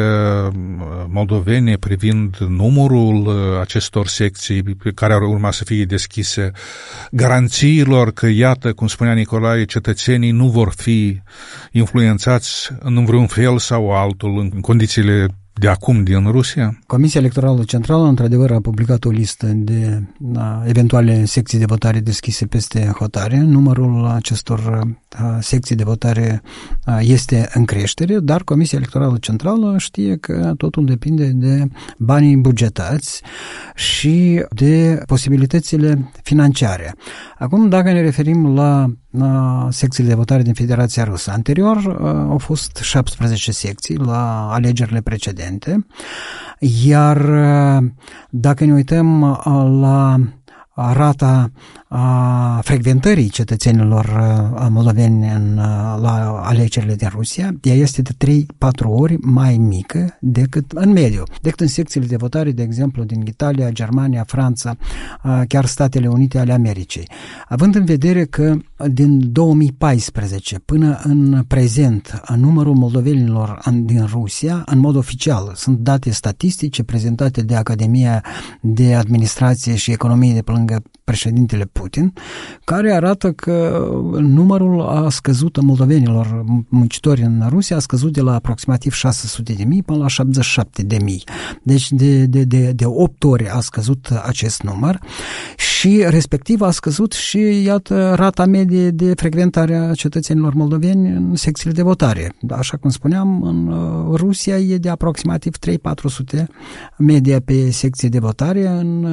moldovene privind numărul acestor secții care ar urma să fie deschise, garanțiilor că, iată, cum spunea Nicolae, cetățenii nu vor fi influențați în vreun fel sau altul în condițiile de acum din Rusia? Comisia Electorală Centrală, într-adevăr, a publicat o listă de eventuale secții de votare deschise peste hotare. Numărul acestor secții de votare este în creștere, dar Comisia Electorală Centrală știe că totul depinde de banii bugetați și de posibilitățile financiare. Acum, dacă ne referim la secțiile de votare din Federația Rusă. Anterior au fost 17 secții la alegerile precedente, iar dacă ne uităm la rata frecventării cetățenilor moldoveni la alegerile din Rusia, ea este de 3-4 ori mai mică decât în mediu, decât în secțiile de votare, de exemplu, din Italia, Germania, Franța, chiar Statele Unite ale Americii. Având în vedere că din 2014 până în prezent, numărul moldovenilor din Rusia, în mod oficial, sunt date statistice prezentate de Academia de Administrație și Economie de pe lângă președintele Putin, care arată că numărul a scăzut a moldovenilor muncitori în Rusia a scăzut de la aproximativ 600.000 până la 77.000. Deci de 8 ori a scăzut acest număr și respectiv a scăzut și, iată, rata medie de frecventare a cetățenilor moldoveni în secțiile de votare. Așa cum spuneam, în Rusia e de aproximativ 300-400 media pe secție de votare,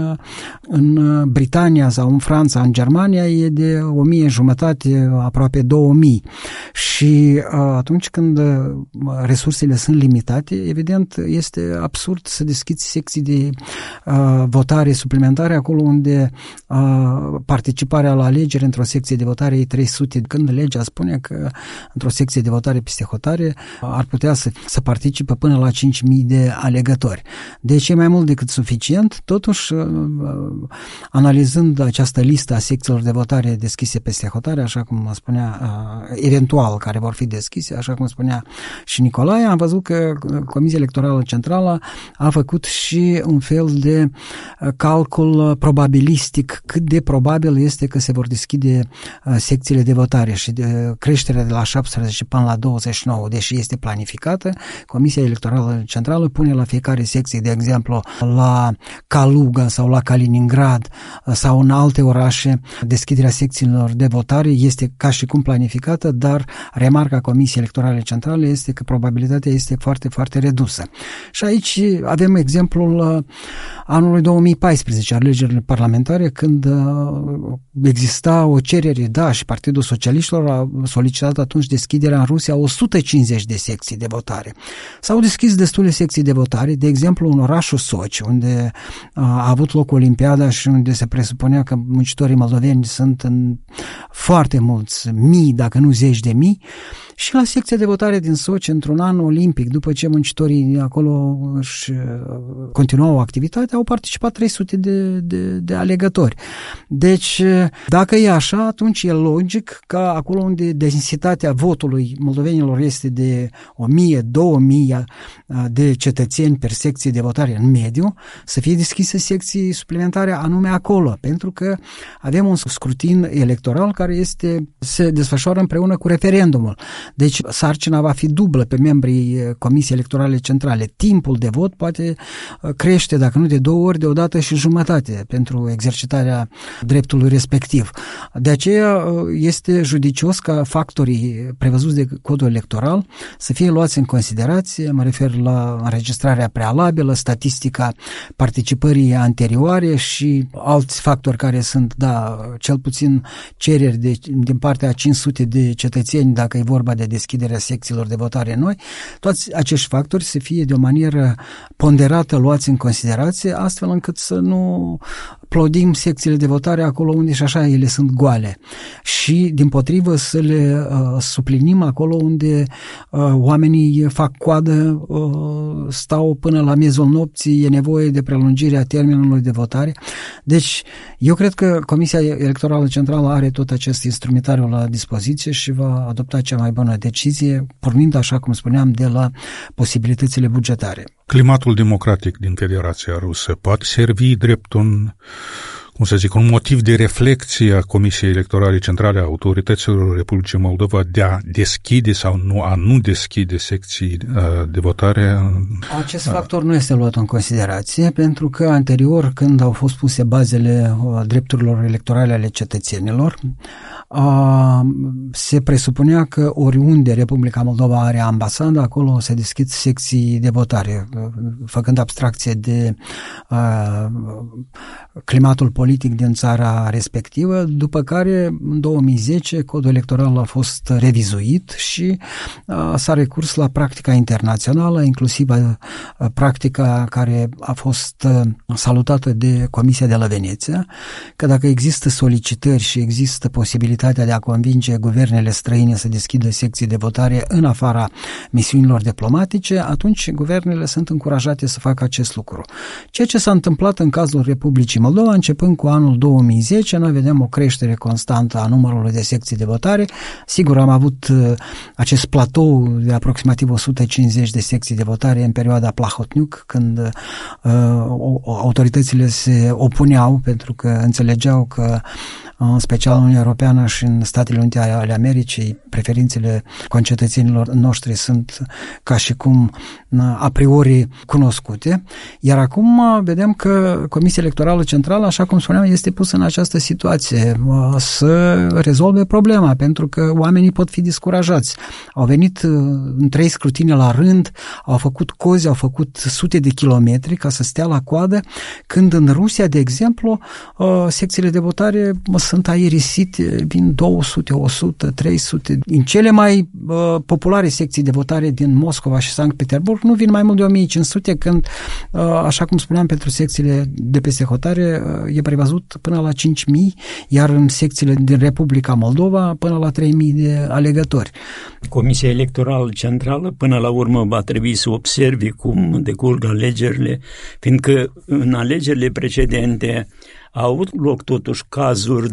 în Britania sau în Franța, în Germania e de 1.500, aproape 2.000. Și atunci când resursele sunt limitate, evident este absurd să deschizi secții de votare suplimentare acolo unde participarea la alegeri într-o secție de votare e 300, când legea spune că într-o secție de votare peste hotare ar putea să participe până la 5.000 de alegători. Deci e mai mult decât suficient. Totuși, analizând această listă a secțiilor de votare deschise peste hotare, așa cum spunea, eventual care vor fi deschise, așa cum spunea și Nicolae, am văzut că Comisia Electorală Centrală a făcut și un fel de calcul probabilistic cât de probabil este că se vor deschide secțiile de votare și de creșterea de la 17 până la 29, deși este planificată. Comisia Electorală Centrală pune la fiecare secție, de exemplu, la Kaluga sau la Kaliningrad sau în alte orașe, deschiderea secțiilor de votare este ca și cum planificată, dar remarca Comisiei Electorale Centrale este că probabilitatea este foarte, foarte redusă. Și aici avem exemplul anului 2014, alegerile parlamentare, când exista o cerere, și Partidul Socialiștilor a solicitat atunci deschiderea în Rusia 150 de secții de votare. S-au deschis destule secții de votare, de exemplu în orașul Sochi, unde a avut loc Olimpiada și unde se presupunea că muncitorii moldoveni sunt în foarte mulți, mii, dacă nu zeci de mii, și la secția de votare din Sochi, într-un an olimpic, după ce muncitorii acolo își continuau activitatea, au participat 300 de alegători. Deci, dacă e așa, atunci e logic că acolo unde densitatea votului moldovenilor este de 1000-2000 de cetățeni per secție de votare în mediu, să fie deschise secții suplimentare anume acolo, pentru că avem un scrutin electoral care se desfășoară împreună cu referendumul. Deci sarcina va fi dublă pe membrii Comisiei Electorale Centrale. Timpul de vot poate crește, dacă nu de 2 ori, de o dată și jumătate pentru exercitarea dreptului respectiv. De aceea este judicios ca factorii prevăzuți de codul electoral să fie luați în considerație. Mă refer la înregistrarea prealabilă, statistica participării anterioare și alți factori care sunt, cel puțin cereri din partea a 500 de cetățeni, dacă e vorba de deschiderea secțiilor de votare noi. Toți acești factori să fie de o manieră ponderată luați în considerație, astfel încât să nu plodim secțiile de votare acolo unde și așa ele sunt goale și, dimpotrivă, să le suplinim acolo unde oamenii fac coadă, stau până la miezul nopții, e nevoie de prelungirea termenului de votare. Deci, eu cred că Comisia Electorală Centrală are tot acest instrumentariu la dispoziție și va adopta cea mai bună decizie, pornind, așa cum spuneam, de la posibilitățile bugetare. Climatul democratic din Federația Rusă poate servi drept un motiv de reflexie a Comisiei Electorale Centrale, a autorităților Republicii Moldova de a deschide sau nu deschide secții de votare? Acest factor nu este luat în considerație, pentru că anterior, când au fost puse bazele drepturilor electorale ale cetățenilor, se presupunea că oriunde Republica Moldova are ambasadă, acolo se deschid secții de votare, făcând abstracție de climatul politic politic din țara respectivă, după care în 2010 codul electoral a fost revizuit și s-a recurs la practica internațională, inclusiv practica care a fost salutată de Comisia de la Veneția, că dacă există solicitări și există posibilitatea de a convinge guvernele străine să deschidă secții de votare în afara misiunilor diplomatice, atunci guvernele sunt încurajate să facă acest lucru. Ceea ce s-a întâmplat în cazul Republicii Moldova, începând cu anul 2010, noi vedem o creștere constantă a numărului de secții de votare. Sigur, am avut acest platou de aproximativ 150 de secții de votare în perioada Plahotniuc, când autoritățile se opuneau pentru că înțelegeau că în special în Uniunea Europeană și în Statele Unite ale Americii, preferințele concetățenilor noștri sunt ca și cum a priori cunoscute. Iar acum vedem că Comisia Electorală Centrală, așa cum spuneam, este pusă în această situație să rezolve problema, pentru că oamenii pot fi descurajați. Au venit în 3 scrutine la rând, au făcut cozi, au făcut sute de kilometri ca să stea la coadă, când în Rusia, de exemplu, secțiile de votare sunt aerisite, vin 200, 100, 300. În cele mai populare secții de votare din Moscova și Sankt Petersburg nu vin mai mult de 1500, când, așa cum spuneam, pentru secțiile de peste hotare e prevăzut până la 5000, iar în secțiile din Republica Moldova până la 3000 de alegători. Comisia Electorală Centrală până la urmă va trebui să observe cum decurg alegerile, fiindcă în alegerile precedente au avut loc totuși cazuri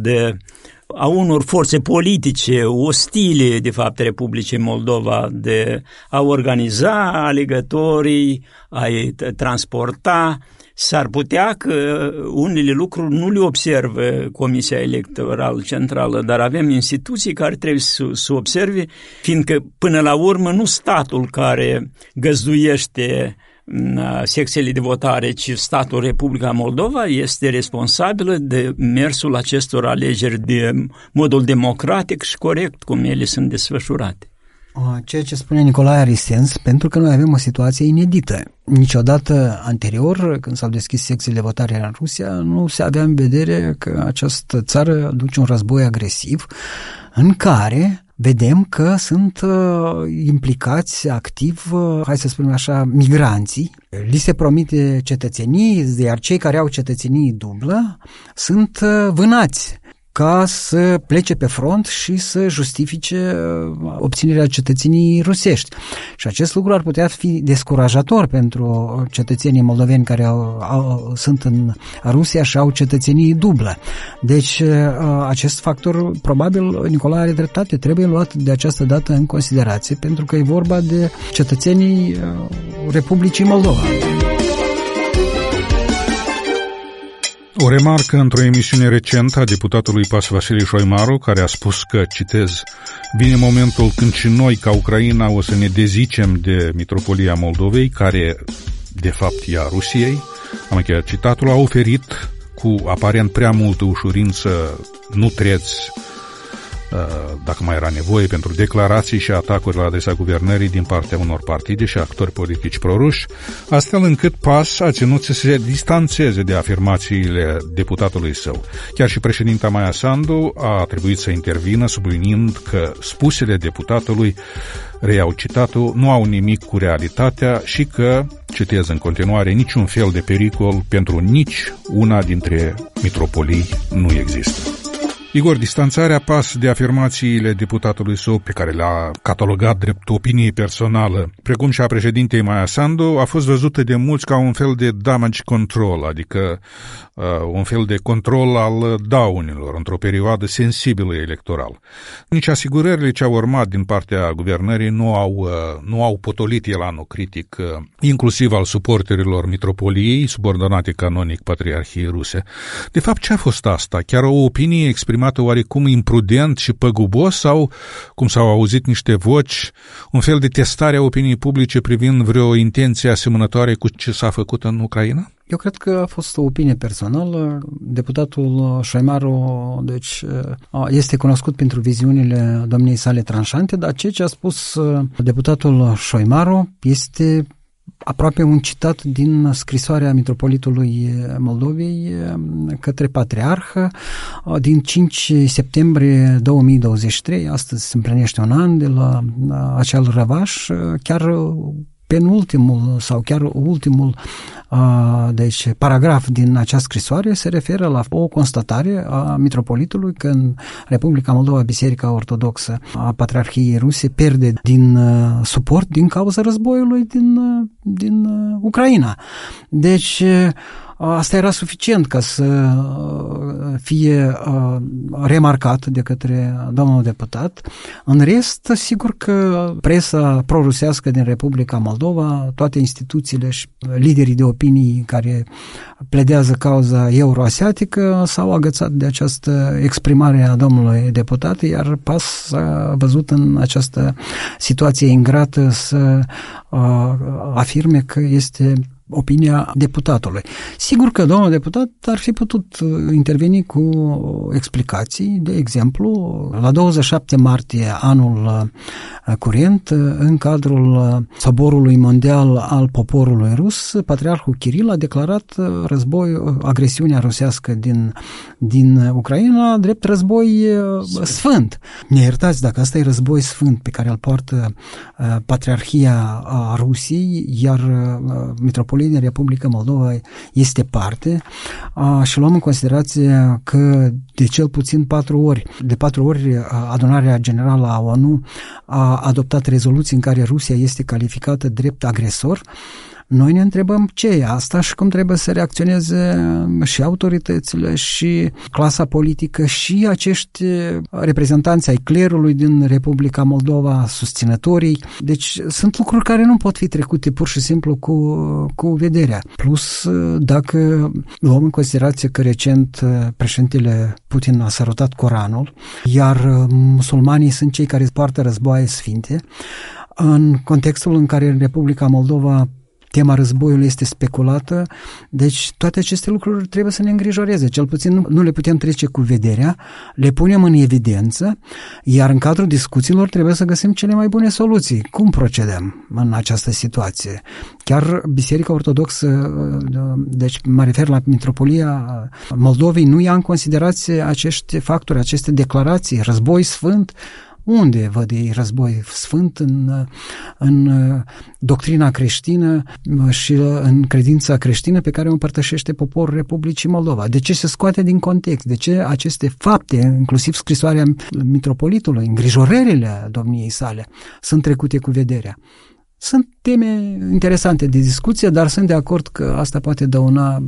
a unor forțe politice ostile, de fapt, Republicii Moldova, de a organiza alegătorii, a-i transporta. S-ar putea că unele lucruri nu le observă Comisia Electorală Centrală, dar avem instituții care trebuie să observe, fiindcă până la urmă nu statul care găzduiește secțiile de votare, ci statul Republica Moldova este responsabilă de mersul acestor alegeri de modul democratic și corect cum ele sunt desfășurate. Ceea ce spune Nicolae are sens, pentru că noi avem o situație inedită. Niciodată anterior, când s-au deschis secțiile de votare în Rusia, nu se avea în vedere că această țară duce un război agresiv în care vedem că sunt implicați activ, hai să spunem așa, migranții. Li se promite cetățenii, iar cei care au cetățenii dublă sunt vânați ca să plece pe front și să justifice obținerea cetățenii rusești. Și acest lucru ar putea fi descurajator pentru cetățenii moldoveni care sunt în Rusia și au cetățenii dublă. Deci acest factor, probabil, Nicolae are dreptate, trebuie luat de această dată în considerație, pentru că e vorba de cetățenii Republicii Moldova. O remarcă într-o emisiune recentă a deputatului PAS Vasile Șoimaru, care a spus că, citez, vine momentul când și noi, ca Ucraina, o să ne dezicem de Mitropolia Moldovei, care, de fapt, e a Rusiei. Am încheiat citatul, a oferit cu aparent prea multă ușurință nutreți, dacă mai era nevoie, pentru declarații și atacuri la adresa guvernării din partea unor partide și actori politici proruși, astfel încât PAS a ținut să se distanțeze de afirmațiile deputatului său. Chiar și președinta Maia Sandu a trebuit să intervină, subliniind că spusele deputatului, reiau citatul, nu au nimic cu realitatea și că, citez în continuare, niciun fel de pericol pentru nici una dintre mitropolii nu există. Igor, distanțarea PAS de afirmațiile deputatului său, pe care le-a catalogat drept opinie personală, precum și a președintei Maia Sandu, a fost văzută de mulți ca un fel de damage control, adică un fel de control al daunelor într-o perioadă sensibilă electoral. Nici asigurările ce au urmat din partea guvernării nu au potolit elanul critic, inclusiv al suporterilor mitropoliei, subordonate canonic Patriarhiei Ruse. De fapt, ce a fost asta? Chiar o opinie exprimată oarecum imprudent și păgubos sau, cum s-au auzit niște voci, un fel de testare a opiniei publice privind vreo intenție asemănătoare cu ce s-a făcut în Ucraina? Eu cred că a fost o opinie personală. Deputatul Șoimaru, deci, este cunoscut pentru viziunile domniei sale tranșante, dar ceea ce a spus deputatul Șoimaru este aproape un citat din scrisoarea mitropolitului Moldovei către patriarh din 5 septembrie 2023. Astăzi se împlinește un an de la acel răvaș, chiar penultimul sau chiar ultimul deci paragraf din această scrisoare se referă la o constatare a mitropolitului că în Republica Moldova Biserica Ortodoxă a Patriarhiei Ruse pierde din suport din cauza războiului din Ucraina. Deci asta era suficient ca să fie remarcat de către domnul deputat. În rest, sigur că presa prorusească din Republica Moldova, toate instituțiile și liderii de opinii care pledează cauza euroasiatică s-au agățat de această exprimare a domnului deputat, iar PAS a văzut în această situație ingrată să afirme că este opinia deputatului. Sigur că domnul deputat ar fi putut interveni cu explicații, de exemplu, la 27 martie anul curent, în cadrul Soborului Mondial al Poporului Rus, Patriarhul Kiril a declarat agresiunea rusească din Ucraina drept război sfânt. Ne iertați dacă asta e război sfânt pe care îl poartă Patriarhia a Rusiei, iar mitropolitul din Republica Moldova este parte și luăm în considerație că de cel puțin 4 ori Adunarea Generală a ONU a adoptat rezoluții în care Rusia este calificată drept agresor. Noi ne întrebăm ce e asta și cum trebuie să reacționeze și autoritățile și clasa politică și acești reprezentanți ai clerului din Republica Moldova, susținătorii. Deci sunt lucruri care nu pot fi trecute pur și simplu cu vederea. Plus, dacă luăm în considerație că recent președintele Putin a sărutat Coranul, iar musulmanii sunt cei care poartă războaie sfinte, în contextul în care în Republica Moldova tema războiului este speculată, deci toate aceste lucruri trebuie să ne îngrijoreze. Cel puțin nu le putem trece cu vederea, le punem în evidență, iar în cadrul discuțiilor trebuie să găsim cele mai bune soluții. Cum procedăm în această situație? Chiar Biserica Ortodoxă, deci mă refer la Mitropolia Moldovei, nu ia în considerație acești factori, aceste declarații, război sfânt. Unde văd ei război sfânt în doctrina creștină și în credința creștină pe care o împărtășește poporul Republicii Moldova? De ce se scoate din context? De ce aceste fapte, inclusiv scrisoarea mitropolitului, îngrijorările domniei sale, sunt trecute cu vederea? Sunt teme interesante de discuție, dar sunt de acord că asta poate dăuna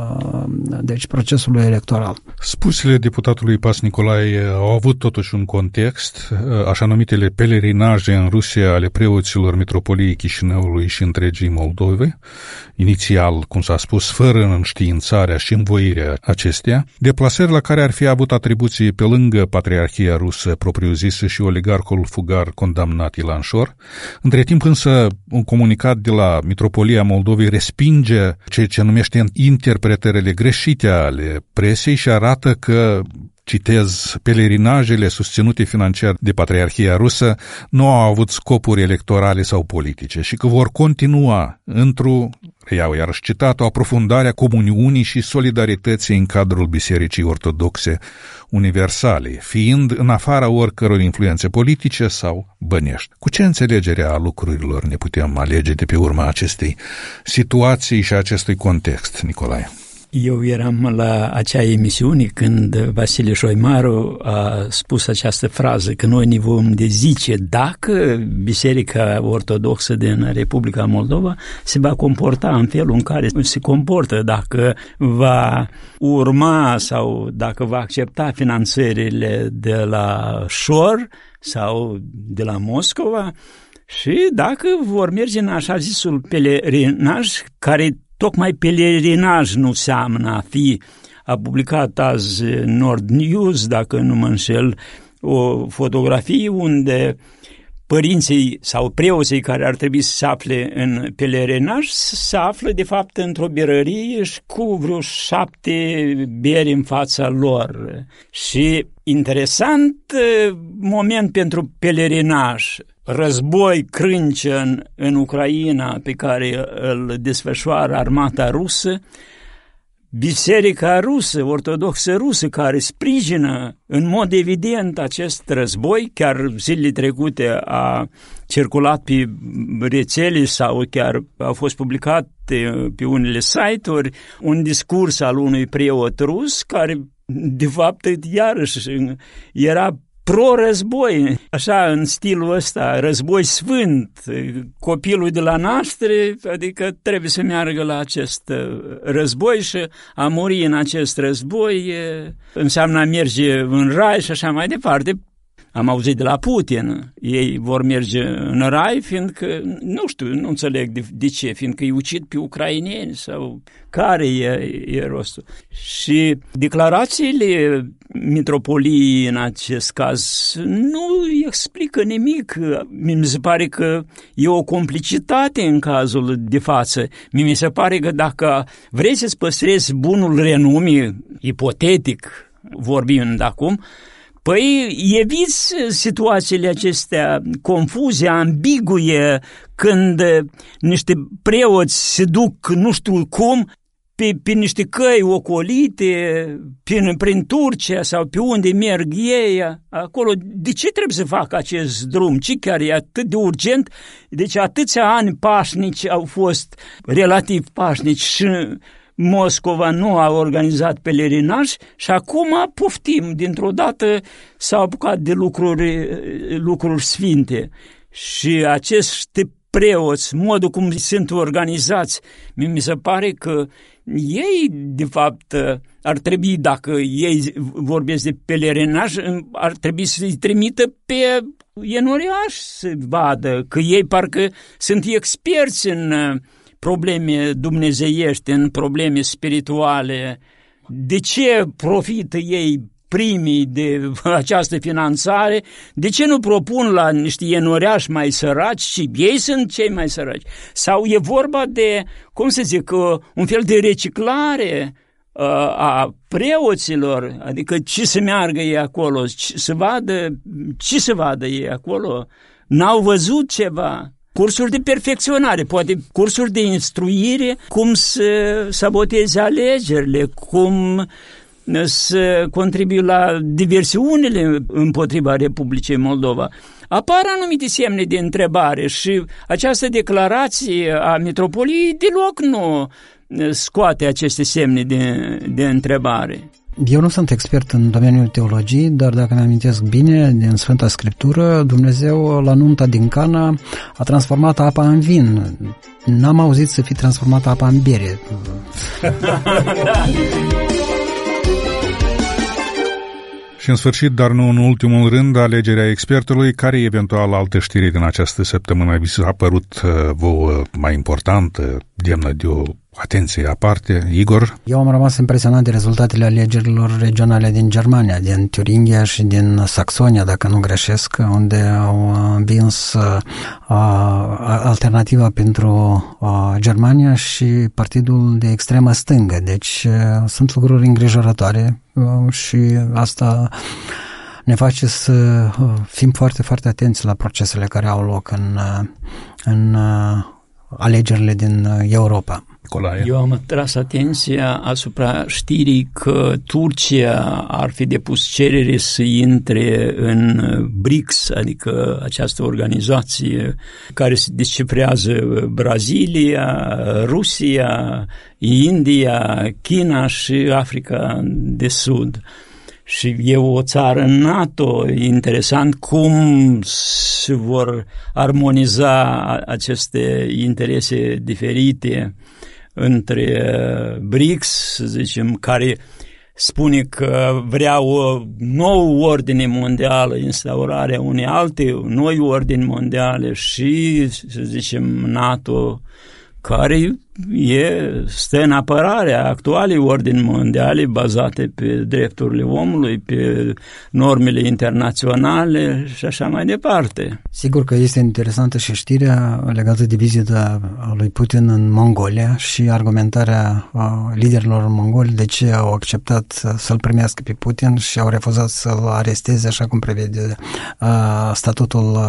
deci procesului electoral. Spusele deputatului PAS Nicolae au avut totuși un context, așa numitele pelerinaje în Rusia ale preoților Mitropoliei Chișinăului și întregii Moldove, inițial, cum s-a spus, fără înștiințarea și învoirea acesteia, deplasări la care ar fi avut atribuții pe lângă Patriarhia Rusă propriu-zisă și oligarhul fugar condamnat Ilan Șor. Între timp însă un comunicat de la Mitropolia Moldovei respinge ceea ce numește interpretările greșite ale presei și arată că, citez, pelerinajele susținute financiar de Patriarhia Rusă nu au avut scopuri electorale sau politice și că vor continua reiau iarăși citatul, aprofundarea comuniunii și solidarității în cadrul Bisericii Ortodoxe Universale, fiind în afara oricăror influențe politice sau bănești. Cu ce înțelegere a lucrurilor ne putem alege de pe urma acestei situații și acestui context, Nicolae? Eu eram la acea emisiune când Vasile Șoimaru a spus această frază, că noi ne vom dezice dacă Biserica Ortodoxă din Republica Moldova se va comporta în felul în care se comportă, dacă va urma sau dacă va accepta finanțările de la Șor sau de la Moscova și dacă vor merge în așa zisul pelerinaj care tocmai pelerinaj nu seamănă a fi. A publicat azi Nord News, dacă nu mă înșel, o fotografie unde părinții sau preoții care ar trebui să se afle în pelerinaj se află de fapt într-o berărie și cu vreo 7 beri în fața lor. Și interesant moment pentru pelerinaj. război crâncen în Ucraina pe care îl desfășoară armata rusă, Biserica rusă, ortodoxă rusă, care sprijină în mod evident acest război, chiar zilele trecute a circulat pe rețele sau chiar a fost publicat pe unele site-uri un discurs al unui preot rus care, de fapt, iarăși era pro-război, așa în stilul ăsta, război sfânt, copilul de la naștere, adică trebuie să meargă la acest război și a muri în acest război înseamnă a merge în rai și așa mai departe. Am auzit de la Putin, ei vor merge în rai, fiindcă, nu știu, nu înțeleg de ce, fiindcă îi ucid pe ucraineni sau care e rostul. Și declarațiile mitropoliei în acest caz nu explică nimic. Mi se pare că e o complicitate în cazul de față. Mi se pare că dacă vrei să-ți păstrezi bunul renume, ipotetic vorbind acum, păi eviți situațiile acestea confuze, ambiguie, când niște preoți se duc nu știu cum pe niște căi ocolite, prin Turcia sau pe unde merg ei, acolo. De ce trebuie să facă acest drum? Ce chiar e atât de urgent? Deci atâția ani pașnici au fost, relativ pașnici, și Moscova nu a organizat pelerinaj și acum poftim, dintr-o dată s-au apucat de lucruri sfinte. Și aceste preoți, modul cum sunt organizați, mi se pare că ei, de fapt, ar trebui, dacă ei vorbesc de pelerinaj, ar trebui să-i trimită pe enoriași să vadă, că ei parcă sunt experți în probleme dumnezeiești, în probleme spirituale. De ce profită ei primii de această finanțare? De ce nu propun la niște enoriași mai săraci și ei sunt cei mai săraci? Sau e vorba de, cum să zic, un fel de reciclare a preoților, adică ce să meargă ei acolo, ce să vadă ei acolo? N-au văzut ceva? Cursuri de perfecționare, poate cursuri de instruire, cum să saboteze alegerile, cum să contribuie la diversiunile împotriva Republicii Moldova. Apar anumite semne de întrebare și această declarație a mitropoliei deloc nu scoate aceste semne de întrebare. Eu nu sunt expert în domeniul teologiei, dar dacă ne amintesc bine, din Sfânta Scriptură, Dumnezeu la nunta din Cana a transformat apa în vin. N-am auzit să fi transformat apa în bere. Și în sfârșit, dar nu în ultimul rând, alegerea expertului, care eventual altă știri din această săptămână vi s-a părut vouă mai importantă, demnă de o atenție aparte? Igor? Eu am rămas impresionat de rezultatele alegerilor regionale din Germania, din Thuringia și din Saxonia, dacă nu greșesc, unde au învins Alternativa pentru Germania și Partidul de extremă stângă. Deci sunt lucruri îngrijorătoare și asta ne face să fim foarte, foarte atenți la procesele care au loc în alegerile din Europa. Eu am atras atenția asupra știrii că Turcia ar fi depus cerere să intre în BRICS, adică această organizație care se descifrează Brazilia, Rusia, India, China și Africa de Sud. Și e o țară NATO, interesant cum se vor armoniza aceste interese diferite între BRICS, să zicem, care spune că vrea o nouă ordine mondială, instaurarea unei alte noi ordini mondiale, și, să zicem, NATO, care stă în apărarea actualei ordini mondiale bazate pe drepturile omului, pe normele internaționale și așa mai departe. Sigur că este interesantă și știrea legată de vizita lui Putin în Mongolia și argumentarea liderilor mongoli de ce au acceptat să-l primească pe Putin și au refuzat să-l aresteze așa cum prevede statutul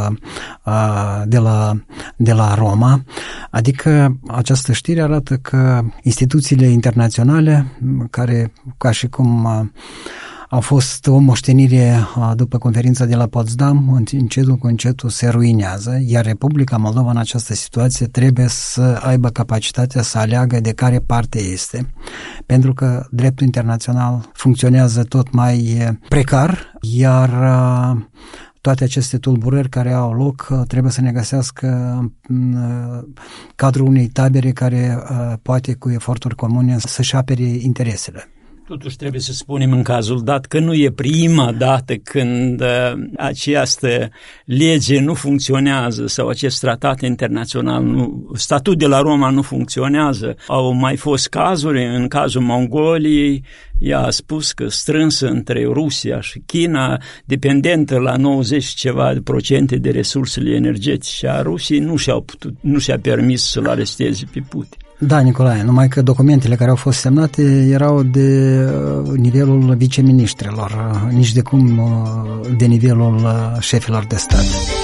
de la Roma. Adică această știre arată că instituțiile internaționale, care ca și cum au fost o moștenire după conferința de la Potsdam, încetul cu încetul se ruinează, iar Republica Moldova în această situație trebuie să aibă capacitatea să aleagă de care parte este, pentru că dreptul internațional funcționează tot mai precar, iar toate aceste tulburări care au loc trebuie să ne găsească în cadrul unei tabere care poate cu eforturi comune să-și apere interesele. Totuși trebuie să spunem în cazul dat că nu e prima dată când această lege nu funcționează sau acest tratat internațional, statut de la Roma nu funcționează. Au mai fost cazuri, în cazul Mongoliei, ea a spus că strânsă între Rusia și China, dependentă la 90 ceva % de resursele energetice a Rusiei, nu și-a permis să-l aresteze pe Putin. Da, Nicolae, numai că documentele care au fost semnate erau de nivelul viceministrilor, nici de cum de nivelul șefilor de stat.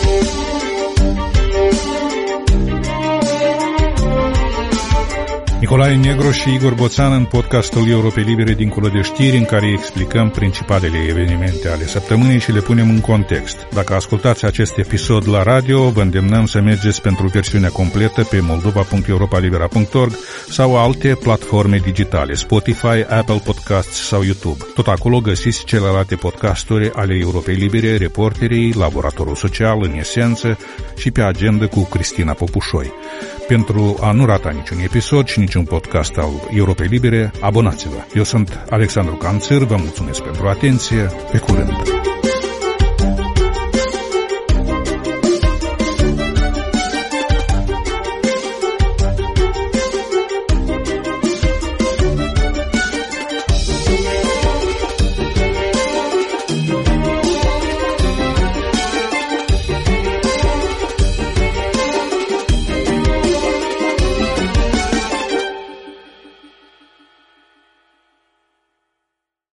Nicolae Negru și Igor Boțan în podcastul Europei Libere dincolo de știri, în care explicăm principalele evenimente ale săptămânii și le punem în context. Dacă ascultați acest episod la radio, vă îndemnăm să mergeți pentru versiunea completă pe moldova.europalibera.org sau alte platforme digitale, Spotify, Apple Podcasts sau YouTube. Tot acolo găsiți celelalte podcasturi ale Europei Libere, Reporterii, Laboratorul Social, în esență și pe agenda cu Cristina Popușoi. Pentru a nu rata niciun episod și niciun podcast al Europei Libere, abonați-vă. Eu sunt Alexandru Canțir, vă mulțumesc pentru atenție, pe curând!